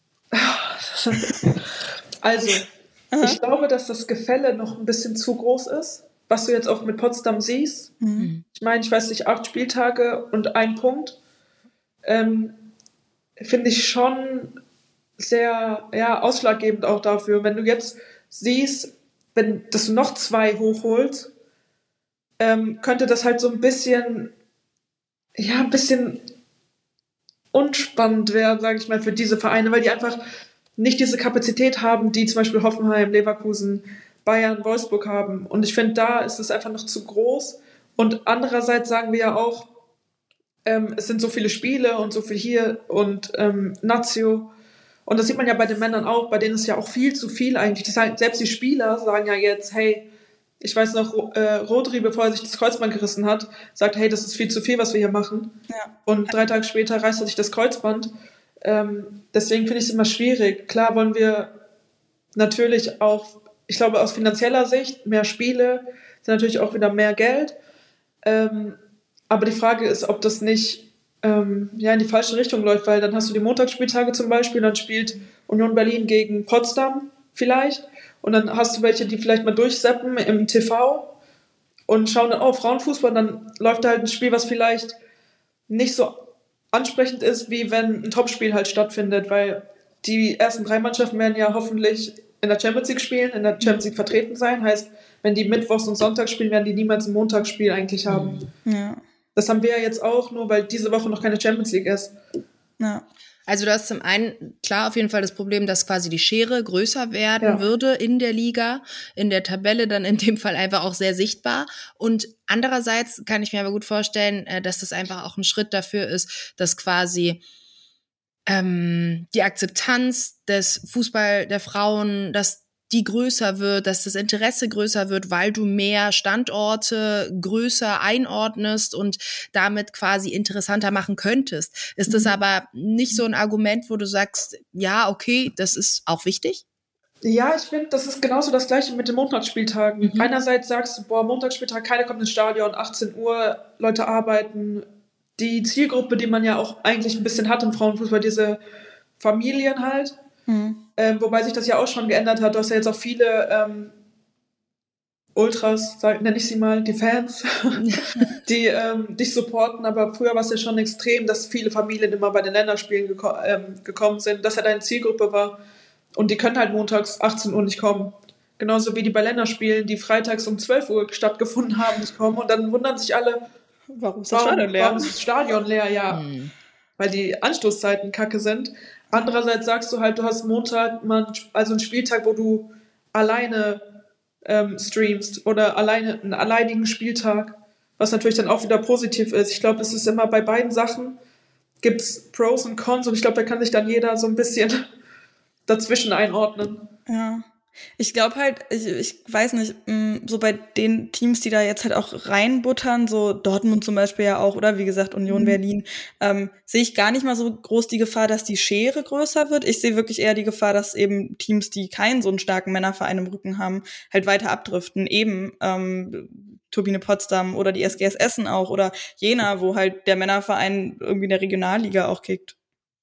also Aha. ich glaube, dass das Gefälle noch ein bisschen zu groß ist, was du jetzt auch mit Potsdam siehst. Mhm. Ich meine, ich weiß nicht, acht Spieltage und ein Punkt, ähm, finde ich schon sehr ja, ausschlaggebend auch dafür. Wenn du jetzt siehst, wenn, dass du noch zwei hochholst, ähm, könnte das halt so ein bisschen, ja, ein bisschen unspannend werden, sage ich mal, für diese Vereine, weil die einfach nicht diese Kapazität haben, die zum Beispiel Hoffenheim, Leverkusen, Bayern, Wolfsburg haben. Und ich finde, da ist es einfach noch zu groß. Und andererseits sagen wir ja auch, ähm, es sind so viele Spiele und so viel hier und ähm, Nazio. Und das sieht man ja bei den Männern auch, bei denen ist ja auch viel zu viel eigentlich. Die sagen, selbst die Spieler sagen ja jetzt, hey, ich weiß noch, äh, Rodri, bevor er sich das Kreuzband gerissen hat, sagt, hey, das ist viel zu viel, was wir hier machen. Ja. Und drei Tage später reißt er sich das Kreuzband. Ähm, deswegen finde ich es immer schwierig. Klar wollen wir natürlich auch, ich glaube aus finanzieller Sicht, mehr Spiele, sind natürlich auch wieder mehr Geld. Ähm, aber die Frage ist, ob das nicht ähm, ja, in die falsche Richtung läuft, weil dann hast du die Montagsspieltage zum Beispiel, dann spielt Union Berlin gegen Potsdam vielleicht und dann hast du welche, die vielleicht mal durchseppen im T V und schauen dann, oh, Frauenfußball, dann läuft da halt ein Spiel, was vielleicht nicht so ansprechend ist, wie wenn ein Topspiel halt stattfindet, weil die ersten drei Mannschaften werden ja hoffentlich in der Champions League spielen, in der Champions League vertreten sein, heißt, wenn die Mittwochs und Sonntags spielen, werden die niemals ein Montagsspiel eigentlich haben. Ja. Das haben wir ja jetzt auch, nur weil diese Woche noch keine Champions League ist. Ja. Also du hast zum einen klar auf jeden Fall das Problem, dass quasi die Schere größer werden Ja. würde in der Liga, in der Tabelle dann in dem Fall einfach auch sehr sichtbar. Und andererseits kann ich mir aber gut vorstellen, äh, dass das einfach auch ein Schritt dafür ist, dass quasi ähm, die Akzeptanz des Fußball der Frauen, dass die größer wird, dass das Interesse größer wird, weil du mehr Standorte größer einordnest und damit quasi interessanter machen könntest. Ist das aber nicht so ein Argument, wo du sagst, ja, okay, das ist auch wichtig? Ja, ich finde, das ist genauso das Gleiche mit den Montagsspieltagen. Mhm. Einerseits sagst du, boah, Montagsspieltag, keiner kommt ins Stadion, achtzehn Uhr, Leute arbeiten. Die Zielgruppe, die man ja auch eigentlich ein bisschen hat im Frauenfußball, diese Familien halt, Mhm. ähm, wobei sich das ja auch schon geändert hat. Du hast ja jetzt auch viele ähm, Ultras, sag, nenne ich sie mal, die Fans, die ähm, dich supporten, aber früher war es ja schon extrem, dass viele Familien immer bei den Länderspielen geko- ähm, gekommen sind, dass ja deine Zielgruppe war und die können halt montags achtzehn Uhr nicht kommen. Genauso wie die bei Länderspielen, die freitags um zwölf Uhr stattgefunden haben, nicht kommen und dann wundern sich alle, Warum ist das warum, Stadion leer? warum ist das Stadion leer, ja. Hm. Weil die Anstoßzeiten kacke sind. Andererseits sagst du halt, du hast Montag mal, also einen Spieltag, wo du alleine ähm, streamst oder alleine einen alleinigen Spieltag, was natürlich dann auch wieder positiv ist. Ich glaube, es ist immer bei beiden Sachen, gibt es Pros und Cons und ich glaube, da kann sich dann jeder so ein bisschen dazwischen einordnen. Ja. Ich glaube halt, ich, ich weiß nicht, mh, so bei den Teams, die da jetzt halt auch reinbuttern, so Dortmund zum Beispiel ja auch, oder wie gesagt Union Mhm. Berlin, ähm, sehe ich gar nicht mal so groß die Gefahr, dass die Schere größer wird. Ich sehe wirklich eher die Gefahr, dass eben Teams, die keinen so einen starken Männerverein im Rücken haben, halt weiter abdriften. Eben ähm, Turbine Potsdam oder die S G S Essen auch oder Jena, wo halt der Männerverein irgendwie in der Regionalliga auch kickt.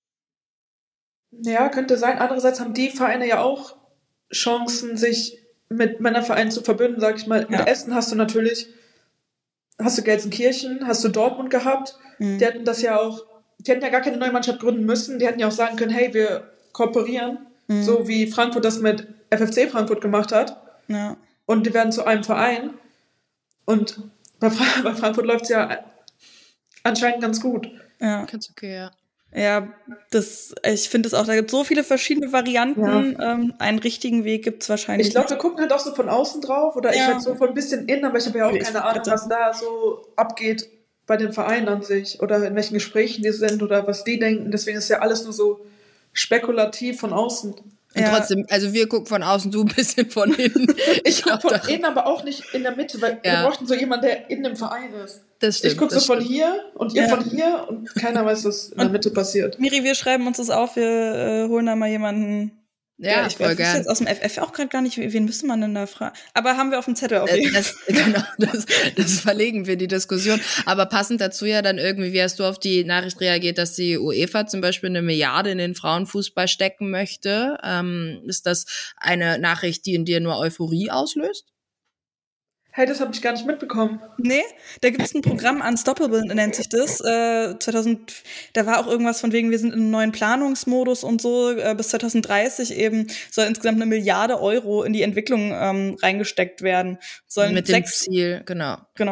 Ja, könnte sein. Andererseits haben die Vereine ja auch Chancen, sich mit Männervereinen zu verbünden, sag ich mal. Mit Ja. Essen hast du natürlich, hast du Gelsenkirchen, hast du Dortmund gehabt. Mhm. Die hätten das ja auch, die hätten ja gar keine neue Mannschaft gründen müssen. Die hätten ja auch sagen können, hey, wir kooperieren, Mhm. so wie Frankfurt das mit F F C Frankfurt gemacht hat. Ja. Und die werden zu einem Verein. Und bei, Fra- bei Frankfurt läuft es ja anscheinend ganz gut. Ja. Ganz okay, ja. Ja, das, ich finde es auch, da gibt es so viele verschiedene Varianten. Ähm, einen richtigen Weg gibt es wahrscheinlich Ich glaube, wir gucken halt auch so von außen drauf oder ich Ja. halt so von ein bisschen innen, aber ich habe ja auch Ich keine wollte Ahnung, gerade was da so abgeht bei den Vereinen an sich oder in welchen Gesprächen die sind oder was die denken. Deswegen ist ja alles nur so spekulativ von außen. Und Ja. trotzdem, also wir gucken von außen, du ein bisschen von innen. Ich gucke glaub, von da- innen, aber auch nicht in der Mitte, weil Ja. wir bräuchten so jemanden, der in dem Verein ist. Das stimmt. Ich gucke so das von stimmt. hier und ihr Ja. von hier und keiner weiß, was in der Mitte passiert. Miri, wir schreiben uns das auf, wir äh, holen da mal jemanden. Ja, ich voll weiß gern. jetzt aus dem F F auch gerade gar nicht, wen müsste man denn da fragen? Aber haben wir auf dem Zettel auf Äh, jeden Fall. Das, genau, das, das verlegen wir, die Diskussion. Aber passend dazu ja dann irgendwie, wie hast du auf die Nachricht reagiert, dass die UEFA zum Beispiel eine Milliarde in den Frauenfußball stecken möchte? Ähm, ist das eine Nachricht, die in dir nur Euphorie auslöst? Hey, das habe ich gar nicht mitbekommen. Nee, da gibt es ein Programm, Unstoppable nennt sich das. Äh, zweitausend, da war auch irgendwas von wegen, wir sind in einem neuen Planungsmodus und so. Äh, bis zwanzig dreißig eben soll insgesamt eine Milliarde Euro in die Entwicklung ähm, reingesteckt werden. Sollen Mit dem sechs, Ziel, genau. genau,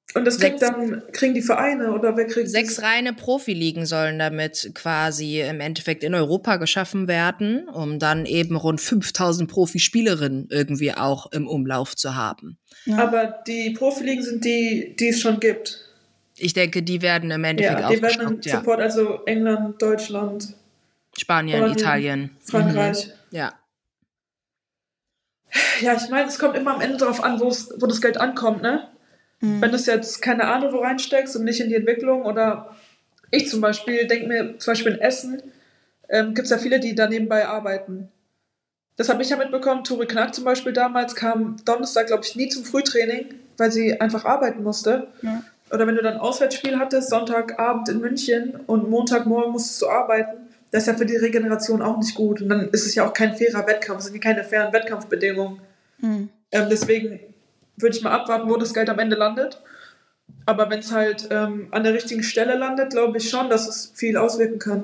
Und das kriegt Sechs- dann, kriegen die Vereine oder wer kriegt Sechs das? reine Profiligen sollen damit quasi im Endeffekt in Europa geschaffen werden, um dann eben rund fünftausend Profispielerinnen irgendwie auch im Umlauf zu haben. Ja. Aber die Profiligen sind die, die es schon gibt. Ich denke, die werden im Endeffekt Ja, die werden aufgestockt, im ja. Support, also England, Deutschland, Spanien, Spanien, Italien. Frankreich. Mhm. Ja. Ja, ich meine, es kommt immer am Ende darauf an, wo's- wo das Geld ankommt, ne? Mhm. Wenn du es jetzt keine Ahnung wo reinsteckst und nicht in die Entwicklung oder ich zum Beispiel denke mir, zum Beispiel in Essen ähm, gibt es ja viele, die da nebenbei arbeiten. Das habe ich ja mitbekommen. Turi Knack zum Beispiel damals kam Donnerstag, glaube ich, nie zum Frühtraining, weil sie einfach arbeiten musste. Ja. Oder wenn du dann ein Auswärtsspiel hattest, Sonntagabend in München und Montagmorgen musstest du arbeiten, das ist ja für die Regeneration auch nicht gut. Und dann ist es ja auch kein fairer Wettkampf, es sind keine fairen Wettkampfbedingungen. Mhm. Ähm, deswegen würde ich mal abwarten, wo das Geld am Ende landet. Aber wenn es halt ähm, an der richtigen Stelle landet, glaube ich schon, dass es viel auswirken kann.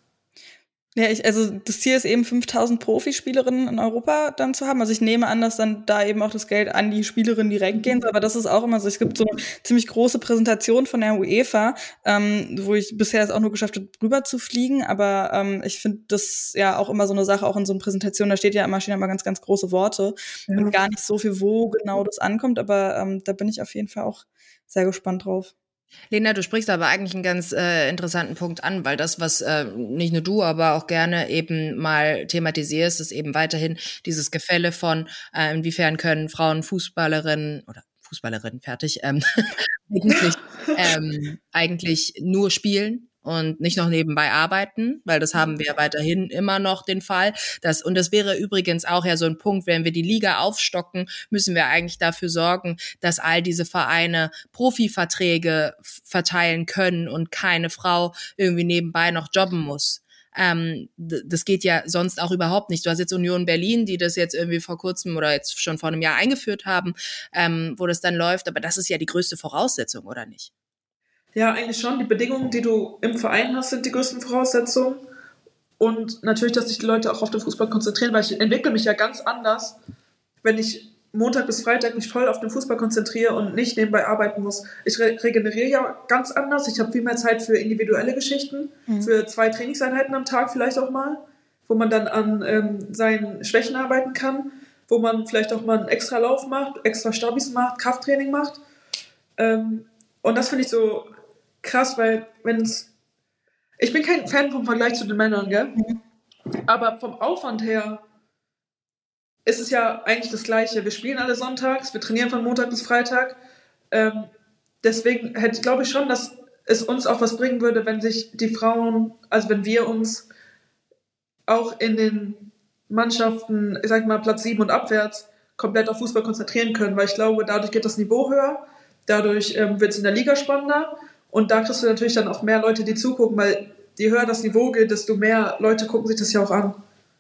Ja, ich, also das Ziel ist eben fünftausend Profispielerinnen in Europa dann zu haben. Also ich nehme an, dass dann da eben auch das Geld an die Spielerinnen direkt gehen soll. Aber das ist auch immer so. Es gibt so eine ziemlich große Präsentation von der UEFA, ähm, wo ich bisher es auch nur geschafft habe, rüber zu fliegen. Aber ähm, ich finde das ja auch immer so eine Sache, auch in so einer Präsentation, da steht ja immer, stehen immer ganz, ganz große Worte Ja. und gar nicht so viel, wo genau das ankommt. Aber ähm, da bin ich auf jeden Fall auch sehr gespannt drauf. Lena, du sprichst aber eigentlich einen ganz äh, interessanten Punkt an, weil das, was äh, nicht nur du, aber auch gerne eben mal thematisierst, ist eben weiterhin dieses Gefälle von, äh, inwiefern können Frauen Fußballerinnen oder Fußballerinnen, fertig, ähm, eigentlich, ähm, eigentlich nur spielen und nicht noch nebenbei arbeiten, weil das haben wir weiterhin immer noch den Fall. Das, und das wäre übrigens auch ja so ein Punkt, wenn wir die Liga aufstocken, müssen wir eigentlich dafür sorgen, dass all diese Vereine Profiverträge f- verteilen können und keine Frau irgendwie nebenbei noch jobben muss. Ähm, d- das geht ja sonst auch überhaupt nicht. Du hast jetzt Union Berlin, die das jetzt irgendwie vor kurzem oder jetzt schon vor einem Jahr eingeführt haben, ähm, wo das dann läuft, aber das ist ja die größte Voraussetzung, oder nicht? Ja, eigentlich schon. Die Bedingungen, die du im Verein hast, sind die größten Voraussetzungen. Und natürlich, dass sich die Leute auch auf den Fußball konzentrieren, weil ich entwickle mich ja ganz anders, wenn ich Montag bis Freitag mich voll auf den Fußball konzentriere und nicht nebenbei arbeiten muss. Ich re- regeneriere ja ganz anders. Ich habe viel mehr Zeit für individuelle Geschichten, Mhm. für zwei Trainingseinheiten am Tag vielleicht auch mal, wo man dann an ähm, seinen Schwächen arbeiten kann, wo man vielleicht auch mal einen extra Lauf macht, extra Stabis macht, Krafttraining macht. Ähm, und das finde ich so krass, weil wenn es... Ich bin kein Fan vom Vergleich zu den Männern, gell? Mhm. Aber vom Aufwand her ist es ja eigentlich das Gleiche. Wir spielen alle sonntags, wir trainieren von Montag bis Freitag. Ähm, deswegen hätte, glaube ich schon, dass es uns auch was bringen würde, wenn sich die Frauen, also wenn wir uns auch in den Mannschaften, ich sag mal Platz sieben und abwärts, komplett auf Fußball konzentrieren können, weil ich glaube, dadurch geht das Niveau höher, dadurch ähm, wird es in der Liga spannender und da kriegst du natürlich dann auch mehr Leute, die zugucken, weil je höher das Niveau geht, desto mehr Leute gucken sich das ja auch an.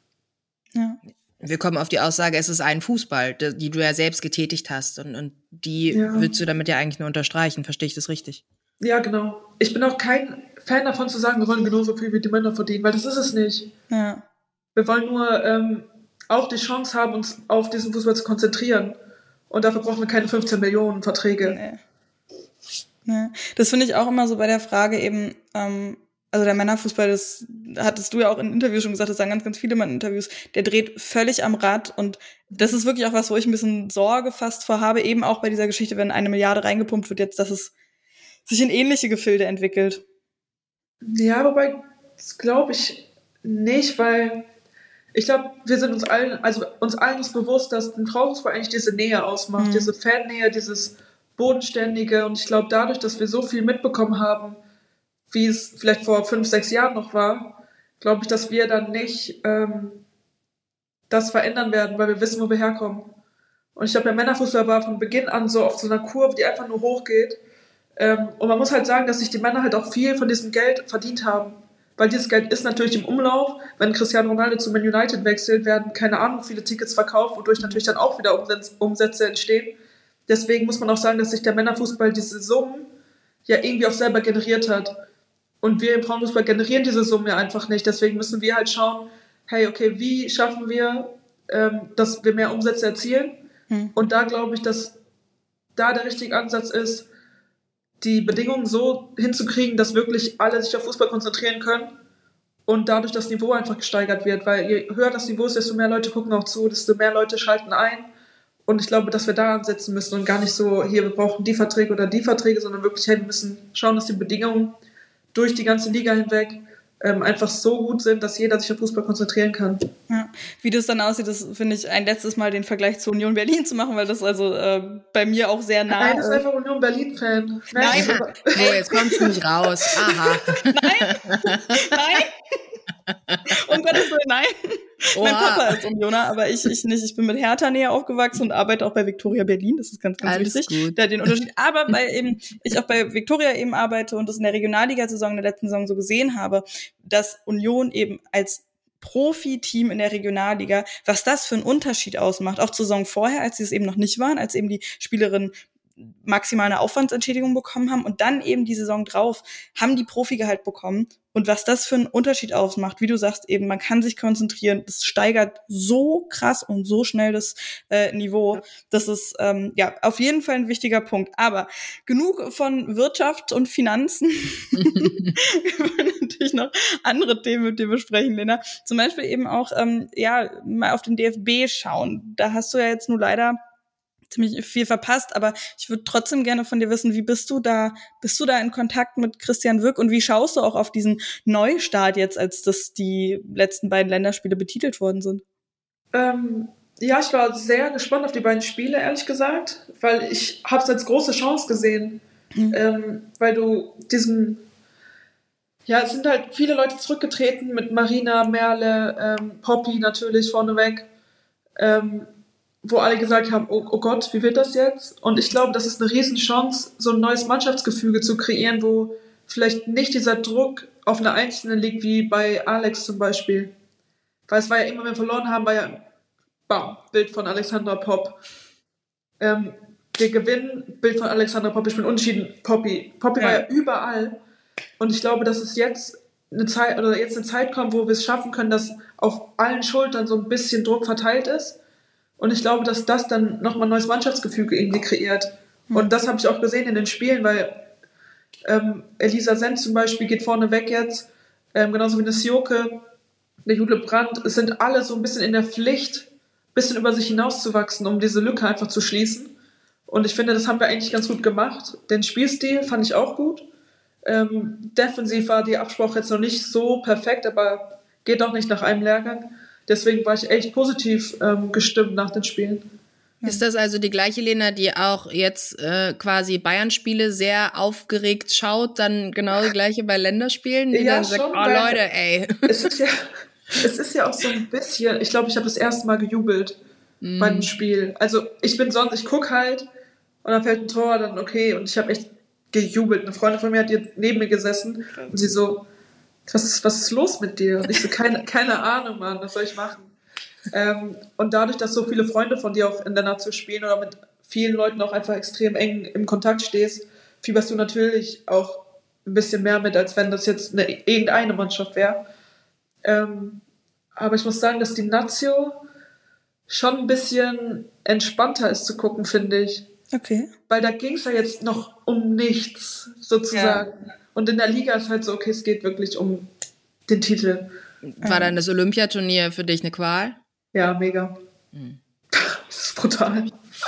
Ja. Wir kommen auf die Aussage, es ist ein Fußball, die, die du ja selbst getätigt hast. Und, und die Ja. willst du damit ja eigentlich nur unterstreichen. Verstehe ich das richtig? Ja, genau. Ich bin auch kein Fan davon zu sagen, wir wollen genauso viel wie die Männer verdienen, weil das ist es nicht. Ja. Wir wollen nur ähm, auch die Chance haben, uns auf diesen Fußball zu konzentrieren. Und dafür brauchen wir keine fünfzehn Millionen Verträge. Nee. Nee. Das finde ich auch immer so bei der Frage eben, ähm, also der Männerfußball, das hattest du ja auch in Interviews schon gesagt, das sagen ganz, ganz viele mal in Interviews, der dreht völlig am Rad und das ist wirklich auch was, wo ich ein bisschen Sorge fast vor habe, eben auch bei dieser Geschichte, wenn eine Milliarde reingepumpt wird jetzt, dass es sich in ähnliche Gefilde entwickelt. Ja, wobei, das glaube ich nicht, weil ich glaube, wir sind uns allen, also uns allen ist bewusst, dass ein Frauenfußball eigentlich diese Nähe ausmacht, Mhm. diese Fannähe, dieses Bodenständige und ich glaube, dadurch, dass wir so viel mitbekommen haben, wie es vielleicht vor fünf, sechs Jahren noch war, glaube ich, dass wir dann nicht ähm, das verändern werden, weil wir wissen, wo wir herkommen. Und ich glaube, der Männerfußball war von Beginn an so auf so einer Kurve, die einfach nur hochgeht. Ähm, und man muss halt sagen, dass sich die Männer halt auch viel von diesem Geld verdient haben. Weil dieses Geld ist natürlich im Umlauf. Wenn Cristiano Ronaldo zu Man United wechselt, werden keine Ahnung viele Tickets verkauft, wodurch natürlich dann auch wieder Umsatz, Umsätze entstehen. Deswegen muss man auch sagen, dass sich der Männerfußball diese Summen ja irgendwie auch selber generiert hat. Und wir im Frauenfußball generieren diese Summen ja einfach nicht. Deswegen müssen wir halt schauen, hey, okay, wie schaffen wir, ähm, dass wir mehr Umsätze erzielen? Hm. Und da glaube ich, dass da der richtige Ansatz ist, die Bedingungen so hinzukriegen, dass wirklich alle sich auf Fußball konzentrieren können und dadurch das Niveau einfach gesteigert wird, weil je höher das Niveau ist, desto mehr Leute gucken auch zu, desto mehr Leute schalten ein. Und ich glaube, dass wir da ansetzen müssen und gar nicht so, hier, wir brauchen die Verträge oder die Verträge, sondern wirklich, hey, wir müssen schauen, dass die Bedingungen durch die ganze Liga hinweg ähm, einfach so gut sind, dass jeder sich auf Fußball konzentrieren kann. Ja. Wie das dann aussieht, das finde ich ein letztes Mal den Vergleich zu Union Berlin zu machen, weil das also äh, bei mir auch sehr nah ist. Nein, ist einfach Union Berlin-Fan. Nein. Oh, jetzt kommst du nicht raus. Aha. Nein, nein. Um Gottes Willen, nein. Oha. Mein Papa ist Unioner, aber ich, ich nicht. Ich bin mit Hertha näher aufgewachsen und arbeite auch bei Viktoria Berlin. Das ist ganz, ganz Alles wichtig. gut. Da den Unterschied. Aber weil eben ich auch bei Viktoria eben arbeite und das in der Regionalliga-Saison, in der letzten Saison so gesehen habe, dass Union eben als Profi-Team in der Regionalliga, was das für einen Unterschied ausmacht, auch zur Saison vorher, als sie es eben noch nicht waren, als eben die Spielerinnen maximal eine Aufwandsentschädigung bekommen haben und dann eben die Saison drauf haben die Profigehalt bekommen. Und was das für einen Unterschied ausmacht, wie du sagst, eben, man kann sich konzentrieren, das steigert so krass und so schnell das äh, Niveau. Das ist ähm, ja auf jeden Fall ein wichtiger Punkt. Aber genug von Wirtschaft und Finanzen. Wir wollen natürlich noch andere Themen mit dir besprechen, Lena. Zum Beispiel eben auch ähm, ja mal auf den D F B schauen. Da hast du ja jetzt nur leider ziemlich viel verpasst, aber ich würde trotzdem gerne von dir wissen, wie bist du da, bist du da in Kontakt mit Christian Wück und wie schaust du auch auf diesen Neustart jetzt, als das die letzten beiden Länderspiele betitelt worden sind? Ähm, ja, ich war sehr gespannt auf die beiden Spiele, ehrlich gesagt, weil ich habe es als große Chance gesehen, mhm. ähm, weil du diesen, ja, es sind halt viele Leute zurückgetreten mit Marina, Merle, ähm, Poppy natürlich vorneweg, ähm, wo alle gesagt haben, oh, oh Gott, wie wird das jetzt? Und ich glaube, das ist eine Riesenchance, so ein neues Mannschaftsgefüge zu kreieren, wo vielleicht nicht dieser Druck auf einer Einzelnen liegt, wie bei Alex zum Beispiel. Weil es war ja immer, wenn wir verloren haben, war ja, bam, Bild von Alexandra Popp. Ähm, wir gewinnen, Bild von Alexandra Popp, ich bin unentschieden, Poppy. Poppy ja. war ja überall. Und ich glaube, dass es jetzt eine Zeit, oder jetzt eine Zeit kommt, wo wir es schaffen können, dass auf allen Schultern so ein bisschen Druck verteilt ist. Und ich glaube, dass das dann nochmal ein neues Mannschaftsgefüge irgendwie kreiert. Mhm. Und das habe ich auch gesehen in den Spielen, weil ähm, Elisa Send zum Beispiel geht vorne weg jetzt, ähm, genauso wie eine Sjoke, der Jule Brandt. Es sind alle so ein bisschen in der Pflicht, ein bisschen über sich hinauszuwachsen, um diese Lücke einfach zu schließen. Und ich finde, das haben wir eigentlich ganz gut gemacht. Den Spielstil fand ich auch gut. Ähm, defensiv war die Absprache jetzt noch nicht so perfekt, aber geht auch nicht nach einem Lehrgang. Deswegen war ich echt positiv ähm, gestimmt nach den Spielen. Ist das also die gleiche Lena, die auch jetzt äh, quasi Bayern-Spiele sehr aufgeregt schaut, dann genau die gleiche bei Länderspielen, die ja, dann sagt, schon, oh Leute, ey. Es ist ja, es ist ja auch so ein bisschen, ich glaube, ich habe das erste Mal gejubelt mm. bei dem Spiel. Also ich bin sonst, ich gucke halt und dann fällt ein Tor, dann okay, und ich habe echt gejubelt. Eine Freundin von mir hat jetzt neben mir gesessen und sie so, Was ist, was ist los mit dir? Und ich so, keine, keine Ahnung, Mann, was soll ich machen? Ähm, und dadurch, dass so viele Freunde von dir auch in der Nazio spielen oder mit vielen Leuten auch einfach extrem eng im Kontakt stehst, fieberst du natürlich auch ein bisschen mehr mit, als wenn das jetzt eine, irgendeine Mannschaft wäre. Ähm, aber ich muss sagen, dass die Nazio schon ein bisschen entspannter ist zu gucken, finde ich. Okay. Weil da ging es ja jetzt noch um nichts, sozusagen. Ja. Und in der Liga ist halt so, okay, es geht wirklich um den Titel. War dann das Olympiaturnier für dich eine Qual? Ja, mega. Mhm. Das ist brutal.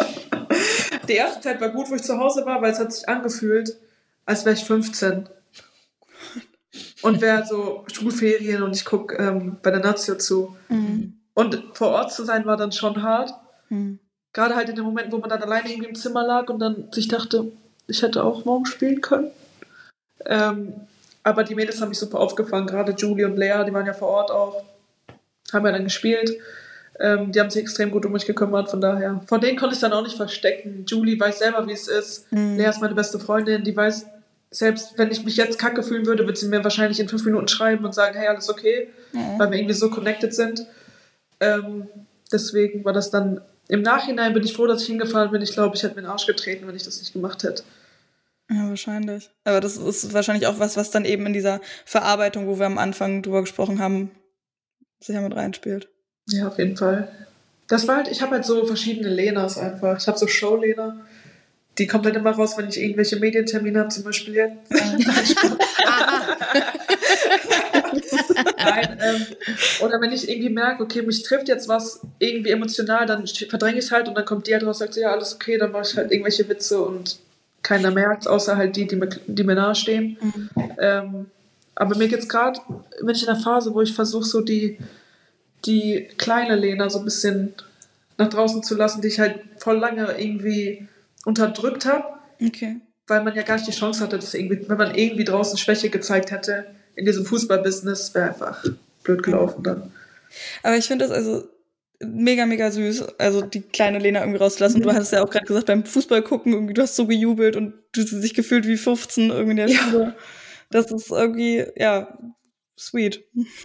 Die erste Zeit war gut, wo ich zu Hause war, weil es hat sich angefühlt, als wäre ich fünfzehn. Und wäre so Schulferien und ich gucke ähm, bei der Nazio zu. Mhm. Und vor Ort zu sein war dann schon hart. Mhm. Gerade halt in dem Moment, wo man dann alleine irgendwie im Zimmer lag und dann sich dachte, ich hätte auch morgen spielen können. Ähm, aber die Mädels haben mich super aufgefangen, gerade Julie und Lea, die waren ja vor Ort auch, haben ja dann gespielt. Ähm, die haben sich extrem gut um mich gekümmert, von daher. Von denen konnte ich dann auch nicht verstecken. Julie weiß selber, wie es ist. Mhm. Lea ist meine beste Freundin, die weiß, selbst wenn ich mich jetzt kacke fühlen würde, würde sie mir wahrscheinlich in fünf Minuten schreiben und sagen, hey, alles okay, mhm. weil wir irgendwie so connected sind. Ähm, deswegen war das dann, im Nachhinein bin ich froh, dass ich hingefahren bin. Ich glaube, ich hätte mir den Arsch getreten, wenn ich das nicht gemacht hätte. Ja, wahrscheinlich. Aber das ist wahrscheinlich auch was, was dann eben in dieser Verarbeitung, wo wir am Anfang drüber gesprochen haben, sicher mit reinspielt. Ja, auf jeden Fall. Das war halt, ich habe halt so verschiedene Lenas einfach. Ich habe so Show-Lena, die kommt halt immer raus, wenn ich irgendwelche Medientermine habe, zum Beispiel jetzt. Nein, ähm, oder wenn ich irgendwie merke, okay, mich trifft jetzt was irgendwie emotional, dann verdränge ich es halt und dann kommt die halt raus und sagt so, ja, alles okay, dann mache ich halt irgendwelche Witze und keiner merkt, außer halt die, die mir, die mir nahestehen. Mhm. Ähm, aber mir geht's gerade, bin ich in der Phase, wo ich versuche, so die, die kleine Lena so ein bisschen nach draußen zu lassen, die ich halt voll lange irgendwie unterdrückt habe. Okay. Weil man ja gar nicht die Chance hatte, dass irgendwie, wenn man irgendwie draußen Schwäche gezeigt hätte in diesem Fußballbusiness, wäre einfach blöd gelaufen dann. Aber ich finde das also mega, mega süß, also die kleine Lena irgendwie rauszulassen. Mhm. Und du hattest ja auch gerade gesagt, beim Fußball gucken, irgendwie, du hast so gejubelt und du hast dich gefühlt wie fünfzehn irgendwie in der ja. Schule. Das ist irgendwie, ja, sweet.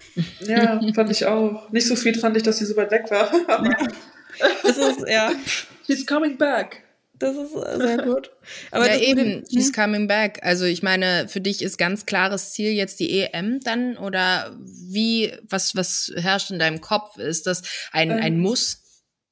Ja, fand ich auch. Nicht so sweet fand ich, dass sie so weit weg war. Aber ja. Das ist, ja. He's coming back. Das ist sehr gut. Aber ja, das eben, den, she's coming back. Also ich meine, für dich ist ganz klares Ziel jetzt die E M dann? Oder wie, was, was herrscht in deinem Kopf? Ist das ein, ähm, ein Muss?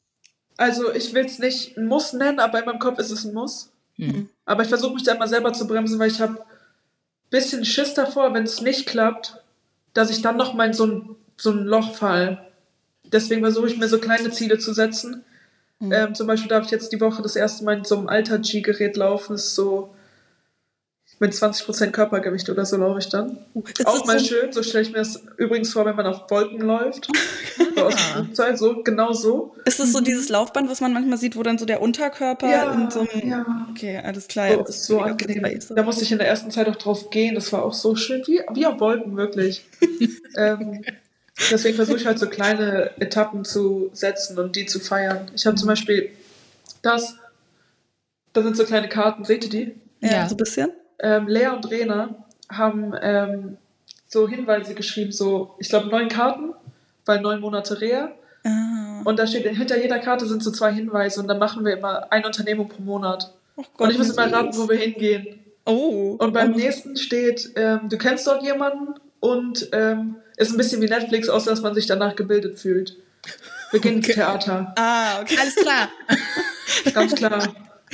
Also ich will es nicht ein Muss nennen, aber in meinem Kopf ist es ein Muss. Mhm. Aber ich versuche mich da immer selber zu bremsen, weil ich habe ein bisschen Schiss davor, wenn es nicht klappt, dass ich dann noch mal in so ein, so ein Loch falle. Deswegen versuche ich mir so kleine Ziele zu setzen. Mhm. Ähm, zum Beispiel darf ich jetzt die Woche das erste Mal in so einem Alter-G-Gerät laufen. Das ist so mit zwanzig Prozent Körpergewicht oder so laufe ich dann. Uh, auch mal so schön. So stelle ich mir das übrigens vor, wenn man auf Wolken läuft. So aus dem Flugzeug, so, genau so. Ist das so dieses Laufband, was man manchmal sieht, wo dann so der Unterkörper ja, in so einem... Ja. Okay, alles klar. So, ist so angenehm. Da musste ich in der ersten Zeit auch drauf gehen. Das war auch so schön, wie, wie auf Wolken, wirklich. ähm, Deswegen versuche ich halt so kleine Etappen zu setzen und die zu feiern. Ich habe zum Beispiel das, da sind so kleine Karten, seht ihr die? Ja, ja. So ein bisschen. Ähm, Lea und Rena haben ähm, so Hinweise geschrieben, so, ich glaube, neun Karten, weil neun Monate Reha. Ah. Und da steht, hinter jeder Karte sind so zwei Hinweise und dann machen wir immer eine Unternehmung pro Monat. Oh Gott, und ich muss immer raten, wo wir hingehen. Oh. Und beim oh. nächsten steht, ähm, du kennst dort jemanden und ähm, ist ein bisschen wie Netflix, außer dass man sich danach gebildet fühlt. Wir gehen okay. ins Theater. Ah, okay. Alles klar. Ganz klar.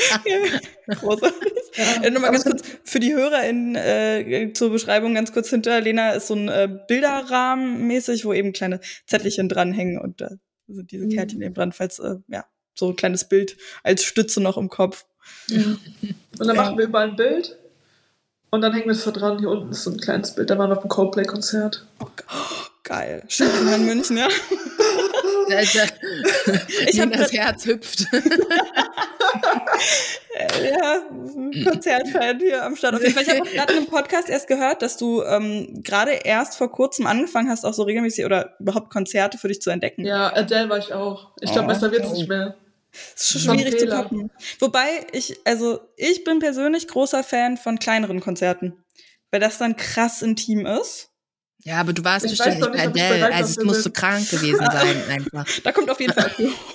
Großartig. Ja, äh, Nochmal ganz kurz für die HörerInnen äh, zur Beschreibung ganz kurz hinter Lena ist so ein äh, Bilderrahmen mäßig, wo eben kleine Zettelchen dranhängen und da äh, sind diese Kärtchen mhm. eben dran, falls äh, ja so ein kleines Bild als Stütze noch im Kopf. Ja. Und dann ja. machen wir überall ein Bild und dann hängen wir es da dran. Hier unten ist so ein kleines Bild, da waren wir auf dem Coldplay-Konzert. Oh, oh, geil. Schön in München, ja. Also, ich habe das Herz hüpft. Ja, Konzertfan hier am Start. Auf jeden Fall. Ich habe auch gerade in einem Podcast erst gehört, dass du ähm, gerade erst vor kurzem angefangen hast, auch so regelmäßig oder überhaupt Konzerte für dich zu entdecken. Ja, Adele war ich auch. Ich glaube, oh, besser wird's oh. nicht mehr. Das ist schon schwierig zu toppen. Wobei ich, also ich bin persönlich großer Fan von kleineren Konzerten, weil das dann krass intim ist. Ja, aber du warst ich bestimmt nicht bei Adele, also es musst du krank gewesen sein einfach. Da kommt auf jeden Fall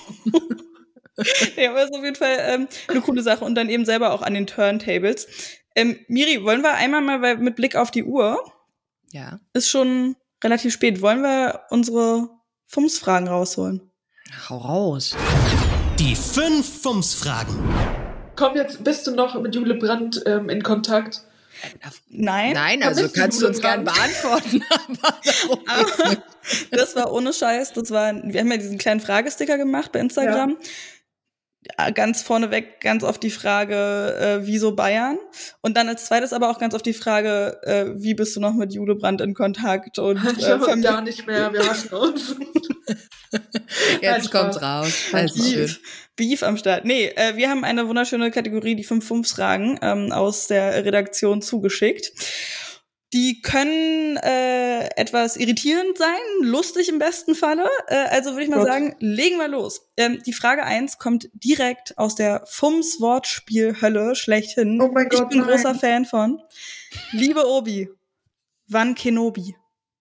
ja, aber das ist auf jeden Fall ähm, eine coole Sache und dann eben selber auch an den Turntables. Ähm, Miri, wollen wir einmal mal weil, mit Blick auf die Uhr? Ja. Ist schon relativ spät. Wollen wir unsere Fums-Fragen rausholen? Hau raus. Die fünf Fums-Fragen. Komm, jetzt bist du noch mit Jule Brandt ähm, in Kontakt? Nein. Nein, also kannst du uns gern beantworten. Aber das war ohne Scheiß. Das war, wir haben ja diesen kleinen Fragesticker gemacht bei Instagram. Ja. Ganz vorneweg ganz oft die Frage, äh, wieso Bayern? Und dann als zweites aber auch ganz oft die Frage, äh, wie bist du noch mit Jule Brandt in Kontakt? Und, ich äh, habe gar nicht mehr, wir hassen uns. Jetzt kommt's raus. Beef, Beef am Start. Nee, äh, wir haben eine wunderschöne Kategorie, die fünf Fums-Fragen ähm, aus der Redaktion zugeschickt. Die können äh, etwas irritierend sein, lustig im besten Falle. Äh, also würde ich mal Gott. sagen, legen wir los. Ähm, die Frage eins kommt direkt aus der Fums-Wortspiel-Hölle schlechthin. Oh mein Gott, ich bin nein. großer Fan von. Liebe Obi, wann Kenobi?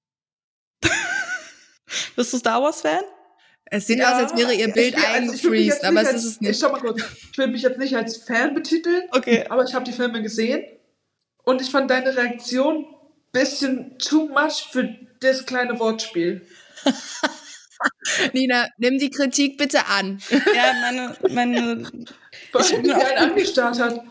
Bist du Star Wars-Fan? Es sieht ja, aus, als wäre ihr Bild ich, eingefreezed, also aber als, es ist es nicht. Schau mal kurz, ich will mich jetzt nicht als Fan betiteln, okay. aber ich habe die Filme gesehen und ich fand deine Reaktion bisschen too much für das kleine Wortspiel. Nina, nimm die Kritik bitte an. Ja, meine, meine Vor allem, wie sie einen angestarrt hat.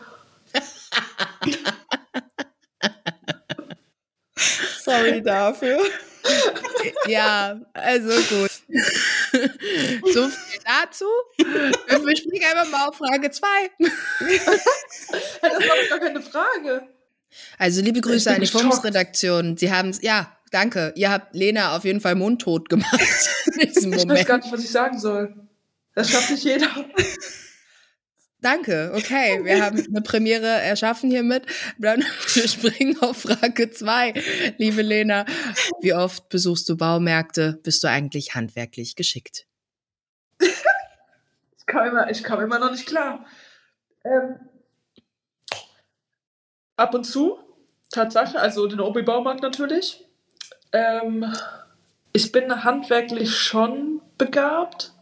Sorry dafür. Ja, also gut. So viel dazu. Wir springen einfach mal auf Frage zwei. Das war doch gar keine Frage. Also liebe Grüße an die geschockt. Fums-Redaktion. Sie haben es, ja, danke. Ihr habt Lena auf jeden Fall mundtot gemacht in diesem Ich weiß Moment. gar nicht, was ich sagen soll. Das schafft nicht jeder. Danke, okay. Wir haben eine Premiere erschaffen hiermit. Dann wir springen auf Frage zwei. Liebe Lena, wie oft besuchst du Baumärkte? Bist du eigentlich handwerklich geschickt? Ich kam immer, ich kam immer noch nicht klar. Ähm, ab und zu, Tatsache, also den Obi-Baumarkt natürlich. Ähm, ich bin handwerklich schon begabt.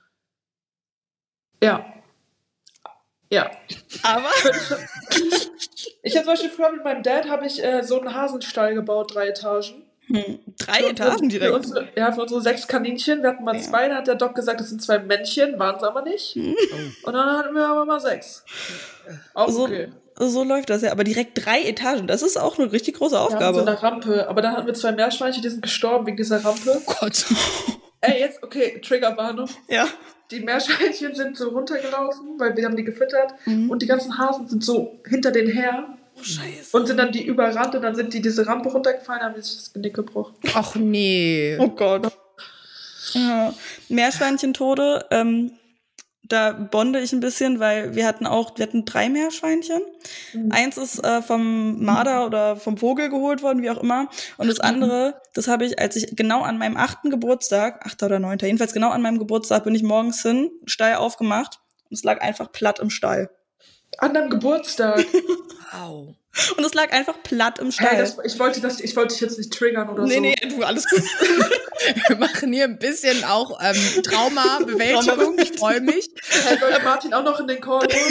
Ja. Ja. Aber Ich habe zum Beispiel früher mit meinem Dad habe ich äh, so einen Hasenstall gebaut, drei Etagen. hm, drei Für Etagen unsere, direkt. Für unsere, ja, für unsere sechs Kaninchen. Wir hatten mal Ja. zwei, da hat der Doc gesagt, das sind zwei Männchen, waren es aber nicht. Und dann hatten wir aber mal sechs. Auch So, okay. so läuft das ja. Aber direkt drei Etagen, das ist auch eine richtig große Wir hatten Aufgabe. so eine Rampe. Aber dann hatten wir zwei Meerschweinchen, die sind gestorben wegen dieser Rampe. Oh Gott. Ey, jetzt, okay, Triggerwarnung. Ja. Die Meerschweinchen sind so runtergelaufen, weil wir haben die gefüttert. Mhm. Und die ganzen Hasen sind so hinter denen her. Oh, scheiße. Und sind dann die überrannt und dann sind die diese Rampe runtergefallen, haben sich das Genick gebrochen. Ach nee. Oh Gott. Ja. Meerschweinchentode, ähm, da bonde ich ein bisschen, weil wir hatten auch, wir hatten drei Meerschweinchen. Mhm. Eins ist äh, vom Marder oder vom Vogel geholt worden, wie auch immer. Und das andere, das habe ich, als ich genau an meinem achten Geburtstag, achter oder neunter, jedenfalls genau an meinem Geburtstag, bin ich morgens hin, Stall aufgemacht und es lag einfach platt im Stall. An deinem Geburtstag. Au. Und es lag einfach platt im Stall. Hey, das, ich, wollte das, ich wollte dich jetzt nicht triggern oder nee, so. nee, du, alles gut. Wir machen hier ein bisschen auch ähm, Trauma-Bewältigung. Ich freue mich. Hey, soll ich Martin auch noch in den Call holen?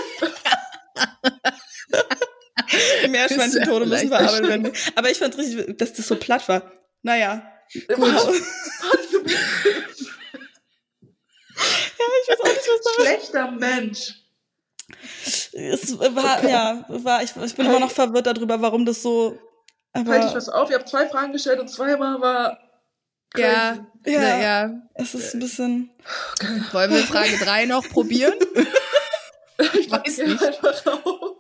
Die Meerschweinchentode müssen verarbeitet werden. Aber ich fand richtig, dass das so platt war. Naja. Gut. Was, du bist Ja, ich weiß auch nicht, was da schlechter Mensch. Es war, Okay. ja, war, ich, ich bin immer noch verwirrt darüber, warum das so. Halte ich Aber was auf? Ich habe zwei Fragen gestellt und zweimal war crazy. Ja, Ja. ja. ja. es ist ein bisschen. Wollen wir Frage drei noch probieren? Ich weiß geh nicht. einfach raus.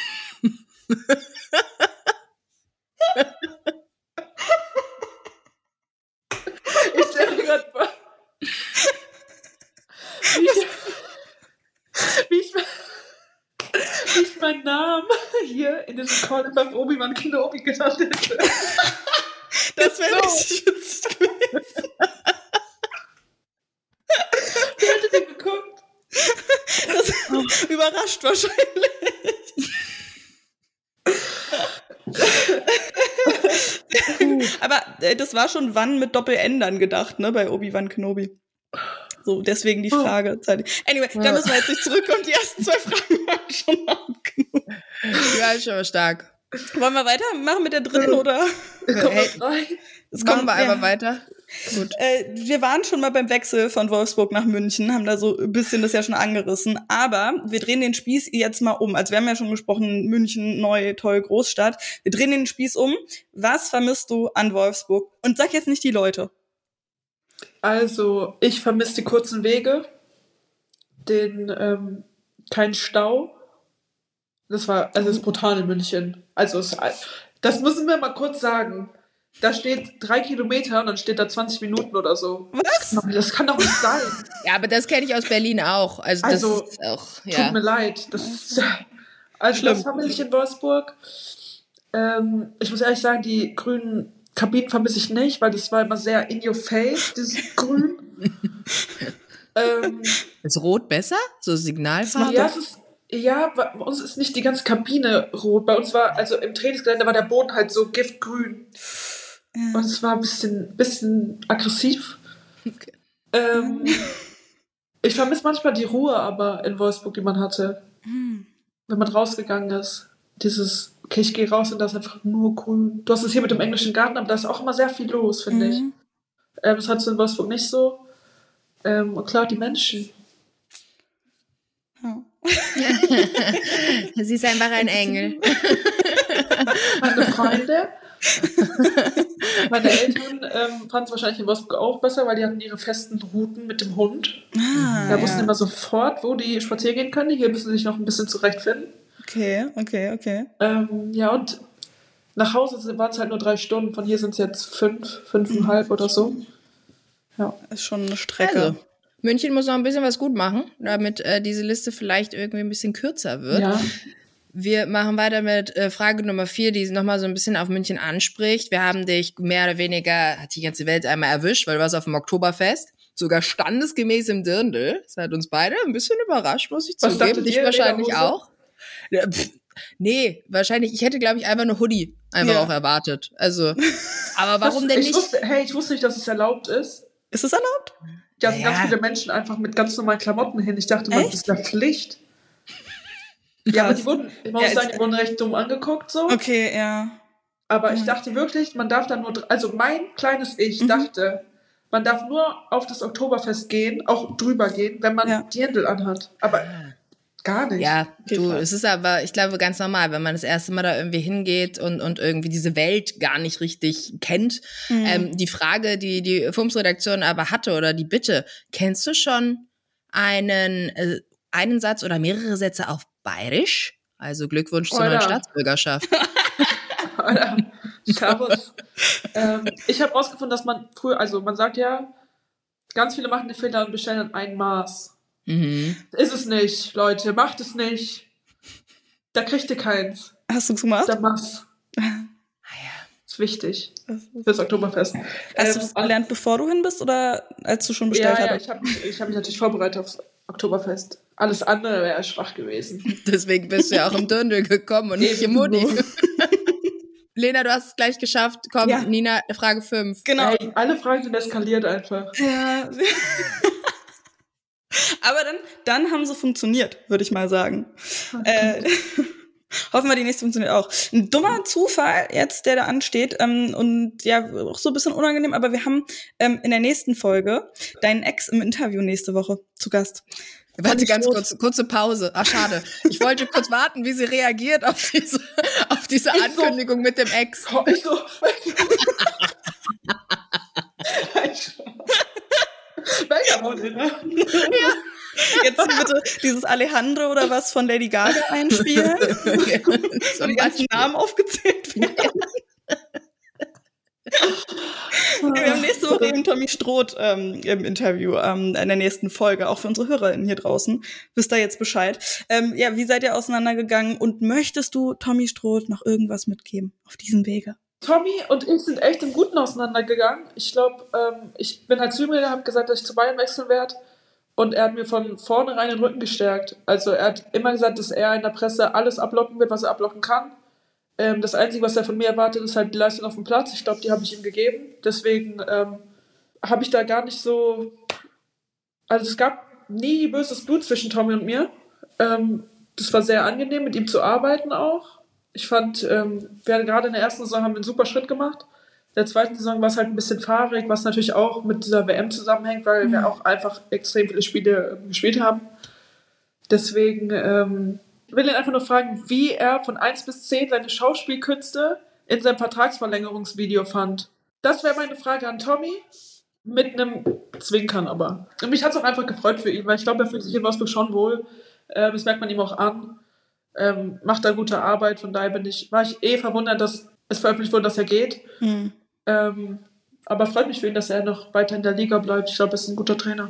Ich stelle mir gerade vor, wie ich, wie, ich, wie ich meinen Namen hier in diesem Call beim Obi-Wan Kenobi genannt hätte. Das wäre so. richtig witzig gewesen. Wer hätte den geguckt? Das überrascht wahrscheinlich. Aber äh, das war schon wann mit Doppel-N dann gedacht, ne, bei Obi-Wan Kenobi. So, deswegen die Frage. Anyway, da müssen wir jetzt nicht zurückkommen. Die ersten zwei Fragen waren schon lang genug. Ja, ist schon stark. Wollen wir weitermachen mit der dritten, oder? Ich komme Hey. auf drei. Es Machen wir ja. einfach weiter. Gut. Äh, wir waren schon mal beim Wechsel von Wolfsburg nach München, haben da so ein bisschen das ja schon angerissen. Aber wir drehen den Spieß jetzt mal um. Also wir haben ja schon gesprochen, München, neu, toll, Großstadt. Wir drehen den Spieß um. Was vermisst du an Wolfsburg? Und sag jetzt nicht die Leute. Also, ich vermisse die kurzen Wege, den ähm, kein Stau. Das war, also das ist brutal in München. Also, es, das müssen wir mal kurz sagen. Da steht drei Kilometer und dann steht da zwanzig Minuten oder so. Was? Das kann doch nicht sein. Ja, aber das kenne ich aus Berlin auch. Also, Also, das ist auch, Tut ja. mir leid. Das ist, also, Schlimm. das vermisse ich in Wolfsburg. Ähm, ich muss ehrlich sagen, die grünen Kabinen vermisse ich nicht, weil das war immer sehr in your face, dieses Grün. ähm, Ist Rot besser? So Signalfarbe? Ja, es ist, ja, bei uns ist nicht die ganze Kabine rot. Bei uns war, also im Trainingsgelände war der Boden halt so giftgrün. Ja. Und es war ein bisschen, bisschen aggressiv. Okay. Ähm, ich vermisse manchmal die Ruhe aber in Wolfsburg, die man hatte. Hm. Wenn man rausgegangen ist. Dieses, okay, ich gehe raus und da ist einfach nur grün. Du hast es hier mit dem englischen Garten, aber da ist auch immer sehr viel los, finde ich. Mhm. Ähm, das hattest du in Wolfsburg nicht so. Ähm, und klar, die Menschen. Ja. Sie ist einfach ein Engel. Meine Freunde, meine Eltern ähm, fanden es wahrscheinlich in Wolfsburg auch besser, weil die hatten ihre festen Routen mit dem Hund. Ah, Da wussten ja. immer sofort, wo die spazieren gehen können. Hier müssen sie sich noch ein bisschen zurechtfinden. Okay, okay, okay. Ähm, ja, und nach Hause waren es halt nur drei Stunden. Von hier sind es jetzt fünf, fünfeinhalb oder so. Ja. Ist schon eine Strecke. Also, München muss noch ein bisschen was gut machen, damit äh, diese Liste vielleicht irgendwie ein bisschen kürzer wird. Ja. Wir machen weiter mit äh, Frage Nummer vier, die nochmal so ein bisschen auf München anspricht. Wir haben dich mehr oder weniger, hat die ganze Welt einmal erwischt, weil du warst auf dem Oktoberfest, sogar standesgemäß im Dirndl. Das hat uns beide ein bisschen überrascht, muss ich Was zugeben. dachtet Dich ihr, wahrscheinlich Lederhose? auch. Ja, pff, nee, wahrscheinlich, ich hätte, glaube ich, einfach eine Hoodie einfach Ja. auch erwartet. Also, aber warum das, denn ich nicht? Wusste, hey, ich wusste nicht, dass es erlaubt ist. Ist es erlaubt? Da sind Ja. ganz viele Menschen einfach mit ganz normalen Klamotten hin. Ich dachte, man, Echt? das ist eine Pflicht. Ja, aber die wurden, ich muss Ja, sagen, jetzt- die wurden recht dumm angeguckt so. Okay, ja. Aber ich Ja. dachte wirklich, man darf da nur, dr- also mein kleines Ich Mhm. dachte, man darf nur auf das Oktoberfest gehen, auch drüber gehen, wenn man Ja. Dirndl anhat. Aber gar nicht. Ja, Okay, du, krass. es ist aber, ich glaube, ganz normal, wenn man das erste Mal da irgendwie hingeht und, und irgendwie diese Welt gar nicht richtig kennt. Mhm. Ähm, die Frage, die die F U M S-Redaktion aber hatte oder die Bitte, kennst du schon einen, äh, einen Satz oder mehrere Sätze auf Bayerisch? Also Glückwunsch zur Oder- neuen Staatsbürgerschaft. Alter, Servus. ähm, ich habe rausgefunden, dass man früher, also man sagt ja, ganz viele machen den Fehler und bestellen dann ein Maß. Mhm. Ist es nicht, Leute, macht es nicht. Da kriegt ihr keins. Hast du es gemacht? Da Maß. Ah ja. Ist wichtig fürs Oktoberfest. Hast du Ähm, das gelernt, bevor du hin bist oder als du schon bestellt Ja, ja, hattest? ich habe ich hab mich natürlich vorbereitet aufs Oktoberfest. Alles andere wäre schwach gewesen. Deswegen bist du ja auch im Dirndl gekommen und nicht im Hoodie. Lena, du hast es gleich geschafft. Komm, Ja. Nina, Frage fünf. Genau. Ey, alle Fragen sind eskaliert einfach. Ja. Aber dann, dann haben sie funktioniert, würde ich mal sagen. Äh, hoffen wir, die nächste funktioniert auch. Ein dummer Zufall jetzt, der da ansteht. Ähm, und ja, auch so ein bisschen unangenehm, aber wir haben ähm, in der nächsten Folge deinen Ex im Interview nächste Woche zu Gast. Warte, ich ganz gut. kurz, kurze Pause. Ach, schade. Ich wollte kurz warten, wie sie reagiert auf diese, auf diese Ich so- Ankündigung mit dem Ex. Oh, ich so. Vagabond, ne? Jetzt bitte dieses Alejandro oder was von Lady Gaga einspielen, wo Zum die ganzen Beispiel. Namen aufgezählt werden. Wir haben nächste Woche eben Tommy Stroth ähm, im Interview ähm, in der nächsten Folge, auch für unsere HörerInnen hier draußen. Wisst ihr jetzt Bescheid. Ähm, ja, wie seid ihr auseinandergegangen und möchtest du Tommy Stroth noch irgendwas mitgeben auf diesem Wege? Tommy und ich sind echt im Guten auseinandergegangen. Ich glaube, ähm, ich bin halt zu ihm gegangen, habe gesagt, dass ich zu Bayern wechseln werde. Und er hat mir von vornherein den Rücken gestärkt. Also er hat immer gesagt, dass er in der Presse alles ablocken wird, was er ablocken kann. Ähm, das Einzige, was er von mir erwartet, ist halt die Leistung auf dem Platz. Ich glaube, die habe ich ihm gegeben. Deswegen ähm, habe ich da gar nicht so... Also es gab nie böses Blut zwischen Tommy und mir. Ähm, das war sehr angenehm, mit ihm zu arbeiten auch. Ich fand, ähm, wir hatten gerade in der ersten Saison haben wir einen super Schritt gemacht. In der zweiten Saison war es halt ein bisschen fahrig, was natürlich auch mit dieser W M zusammenhängt, weil mhm. wir auch einfach extrem viele Spiele äh, gespielt haben. Deswegen ähm, ich will ihn einfach nur fragen, wie er von eins bis zehn seine Schauspielkünste in seinem Vertragsverlängerungsvideo fand. Das wäre meine Frage an Tommy, mit einem Zwinkern aber. Und mich hat es auch einfach gefreut für ihn, weil ich glaube, er fühlt sich in Wolfsburg schon wohl. Ähm, das merkt man ihm auch an. Ähm, macht da gute Arbeit, von daher bin ich, war ich eh verwundert, dass es veröffentlicht wurde, dass er geht. Hm. Ähm, aber freut mich für ihn, dass er noch weiter in der Liga bleibt. Ich glaube, er ist ein guter Trainer.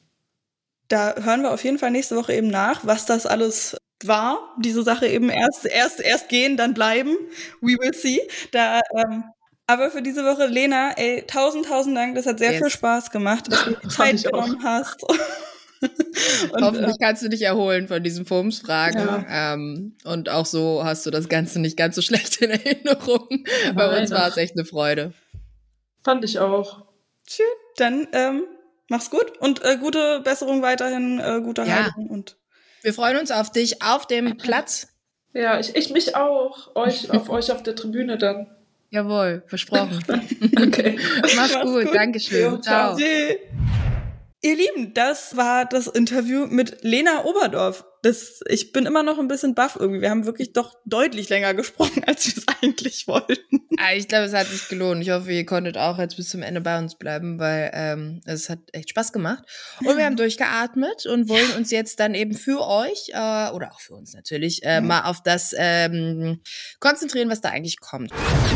Da hören wir auf jeden Fall nächste Woche eben nach, was das alles war. Diese Sache eben erst, erst, erst gehen, dann bleiben. We will see. Da, ähm, aber für diese Woche, Lena, ey, tausend, tausend Dank. Das hat sehr Yes. viel Spaß gemacht, dass du die Fand Zeit ich auch. genommen hast. Und, Hoffentlich äh, kannst du dich erholen von diesen F U M S-Fragen. Ja. Ähm, und auch so hast du das Ganze nicht ganz so schlecht in Erinnerung. Bei uns Nein. war es echt eine Freude. Fand ich auch. schön. Dann ähm, mach's gut und äh, gute Besserung weiterhin, äh, gute Ja. Heilung. Und Wir freuen uns auf dich auf dem Platz. Ja, ich, ich mich auch. Euch, auf euch auf der Tribüne dann. Jawohl, versprochen. Okay. Mach's Mach's gut, gut. Dankeschön. Jo, ciao. Ciao. Tschüss. Ihr Lieben, das war das Interview mit Lena Oberdorf. Das, ich bin immer noch ein bisschen baff irgendwie. Wir haben wirklich doch deutlich länger gesprochen, als wir es eigentlich wollten. Ich glaube, es hat sich gelohnt. Ich hoffe, ihr konntet auch jetzt bis zum Ende bei uns bleiben, weil ähm, es hat echt Spaß gemacht. Und wir haben durchgeatmet und wollen uns jetzt dann eben für euch, äh, oder auch für uns natürlich, äh, mhm. mal auf das ähm, konzentrieren, was da eigentlich kommt.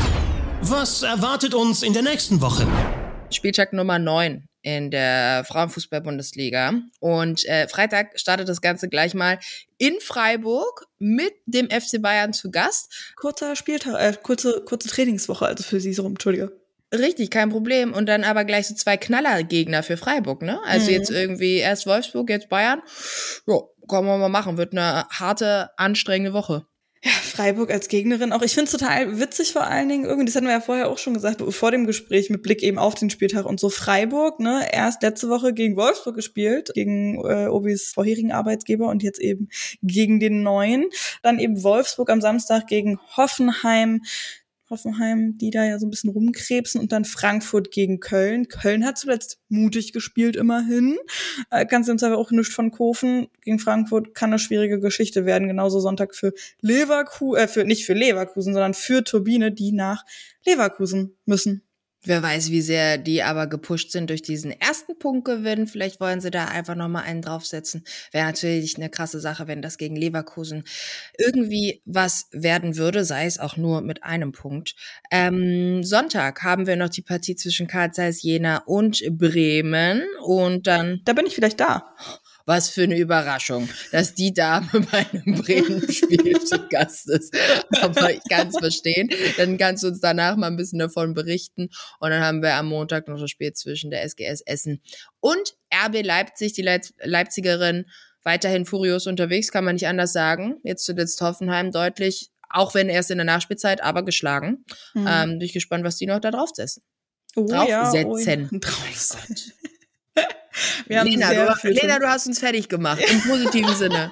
Was erwartet uns in der nächsten Woche? Spieltag Nummer neun in der Frauenfußball-Bundesliga. Und äh, Freitag startet das Ganze gleich mal in Freiburg mit dem F C Bayern zu Gast. Kurzer Spieltag, äh, kurze, kurze Trainingswoche, also für sie so rum, Entschuldige. Richtig, kein Problem. Und dann aber gleich so zwei Knallergegner für Freiburg, ne? Also mhm. jetzt irgendwie erst Wolfsburg, jetzt Bayern. Ja, können wir mal machen. Wird eine harte, anstrengende Woche. Ja, Freiburg als Gegnerin auch. Ich finde es total witzig vor allen Dingen irgendwie, das hatten wir ja vorher auch schon gesagt, vor dem Gespräch mit Blick eben auf den Spieltag und so. Freiburg, ne, erst letzte Woche gegen Wolfsburg gespielt, gegen äh, Obis vorherigen Arbeitgeber und jetzt eben gegen den neuen. Dann eben Wolfsburg am Samstag gegen Hoffenheim. Hoffenheim, die da ja so ein bisschen rumkrebsen, und dann Frankfurt gegen Köln. Köln hat zuletzt mutig gespielt, immerhin. Äh, kannst du uns aber auch nichts von kaufen. Gegen Frankfurt kann eine schwierige Geschichte werden. Genauso Sonntag für Leverkusen, äh, für, nicht für Leverkusen, sondern für Turbine, die nach Leverkusen müssen. Wer weiß, wie sehr die aber gepusht sind durch diesen ersten Punktgewinn. Vielleicht wollen sie da einfach nochmal einen draufsetzen. Wäre natürlich eine krasse Sache, wenn das gegen Leverkusen irgendwie was werden würde, sei es auch nur mit einem Punkt. Ähm, Sonntag haben wir noch die Partie zwischen Carl Zeiss Jena und Bremen. Und dann... Da bin ich vielleicht da. Was für eine Überraschung, dass die Dame bei einem Bremen-Spiel zu Gast ist. Aber ich kann es verstehen. Dann kannst du uns danach mal ein bisschen davon berichten. Und dann haben wir am Montag noch das Spiel zwischen der S G S Essen und R B Leipzig, die Leip- Leipzigerin, weiterhin furios unterwegs, kann man nicht anders sagen. Jetzt zuletzt Hoffenheim deutlich, auch wenn erst in der Nachspielzeit, aber geschlagen. Mhm. Ähm, bin ich gespannt, was die noch da draufsetzen. Oh, draufsetzen. Ja, oh, draufsetzen. Wir haben Lena, du, Lena, du hast uns fertig gemacht, im positiven Sinne.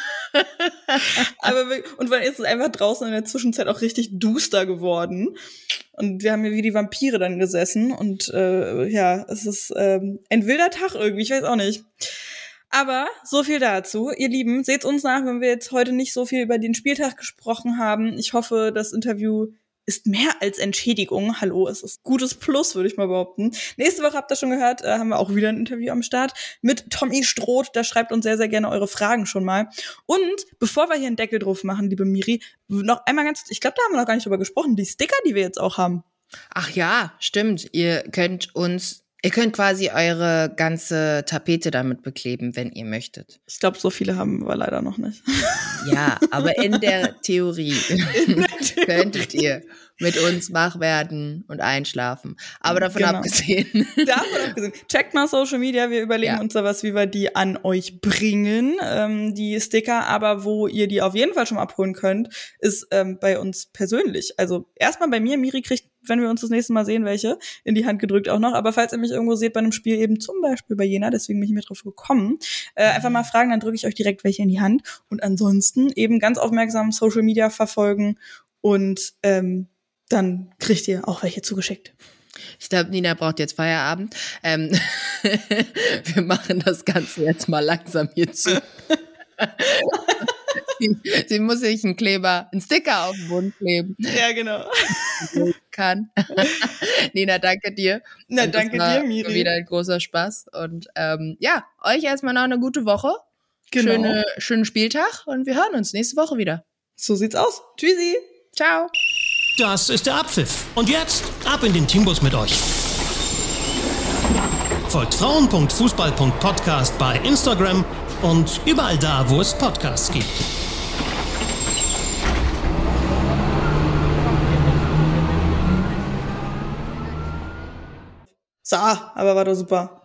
Aber wir, und weil ist es einfach draußen in der Zwischenzeit auch richtig duster geworden. Und wir haben hier wie die Vampire dann gesessen. Und äh, ja, es ist ähm, ein wilder Tag irgendwie, ich weiß auch nicht. Aber so viel dazu. Ihr Lieben, seht uns nach, wenn wir jetzt heute nicht so viel über den Spieltag gesprochen haben. Ich hoffe, das Interview ist mehr als Entschädigung. Hallo, es ist gutes Plus, würde ich mal behaupten. Nächste Woche, habt ihr schon gehört, äh, haben wir auch wieder ein Interview am Start mit Tommy Stroth. Da schreibt uns sehr, sehr gerne eure Fragen schon mal. Und bevor wir hier einen Deckel drauf machen, liebe Miri, noch einmal ganz, ich glaube, da haben wir noch gar nicht drüber gesprochen, die Sticker, die wir jetzt auch haben. Ach ja, stimmt. Ihr könnt uns, ihr könnt quasi eure ganze Tapete damit bekleben, wenn ihr möchtet. Ich glaube, so viele haben wir leider noch nicht. Ja, aber in der Theorie, in der Theorie. könntet ihr mit uns wach werden und einschlafen. Aber davon genau. abgesehen. Davon abgesehen. Checkt mal Social Media. Wir überlegen ja. uns da was, wie wir die an euch bringen, ähm, die Sticker. Aber wo ihr die auf jeden Fall schon mal abholen könnt, ist ähm, bei uns persönlich. Also erstmal bei mir. Miri kriegt, wenn wir uns das nächste Mal sehen, welche in die Hand gedrückt auch noch. Aber falls ihr mich irgendwo seht bei einem Spiel, eben zum Beispiel bei Jena, deswegen bin ich mir drauf gekommen, äh, einfach mal fragen, dann drücke ich euch direkt welche in die Hand. Und ansonsten eben ganz aufmerksam Social Media verfolgen und ähm, dann kriegt ihr auch welche zugeschickt. Ich glaube, Nina braucht jetzt Feierabend. Ähm, wir machen das Ganze jetzt mal langsam hier zu. sie, sie muss sich einen Kleber, einen Sticker auf den Bund kleben. Ja, genau. Kann. Nina, danke dir. Na, danke dir, Miri. Wieder ein großer Spaß. Und ähm, ja, euch erstmal noch eine gute Woche. Genau. Schöne, schönen Spieltag und wir hören uns nächste Woche wieder. So sieht's aus. Tschüssi. Ciao. Das ist der Abpfiff. Und jetzt ab in den Teambus mit euch. Folgt frauen punkt fußball punkt podcast bei Instagram und überall da, wo es Podcasts gibt. So, aber war doch super.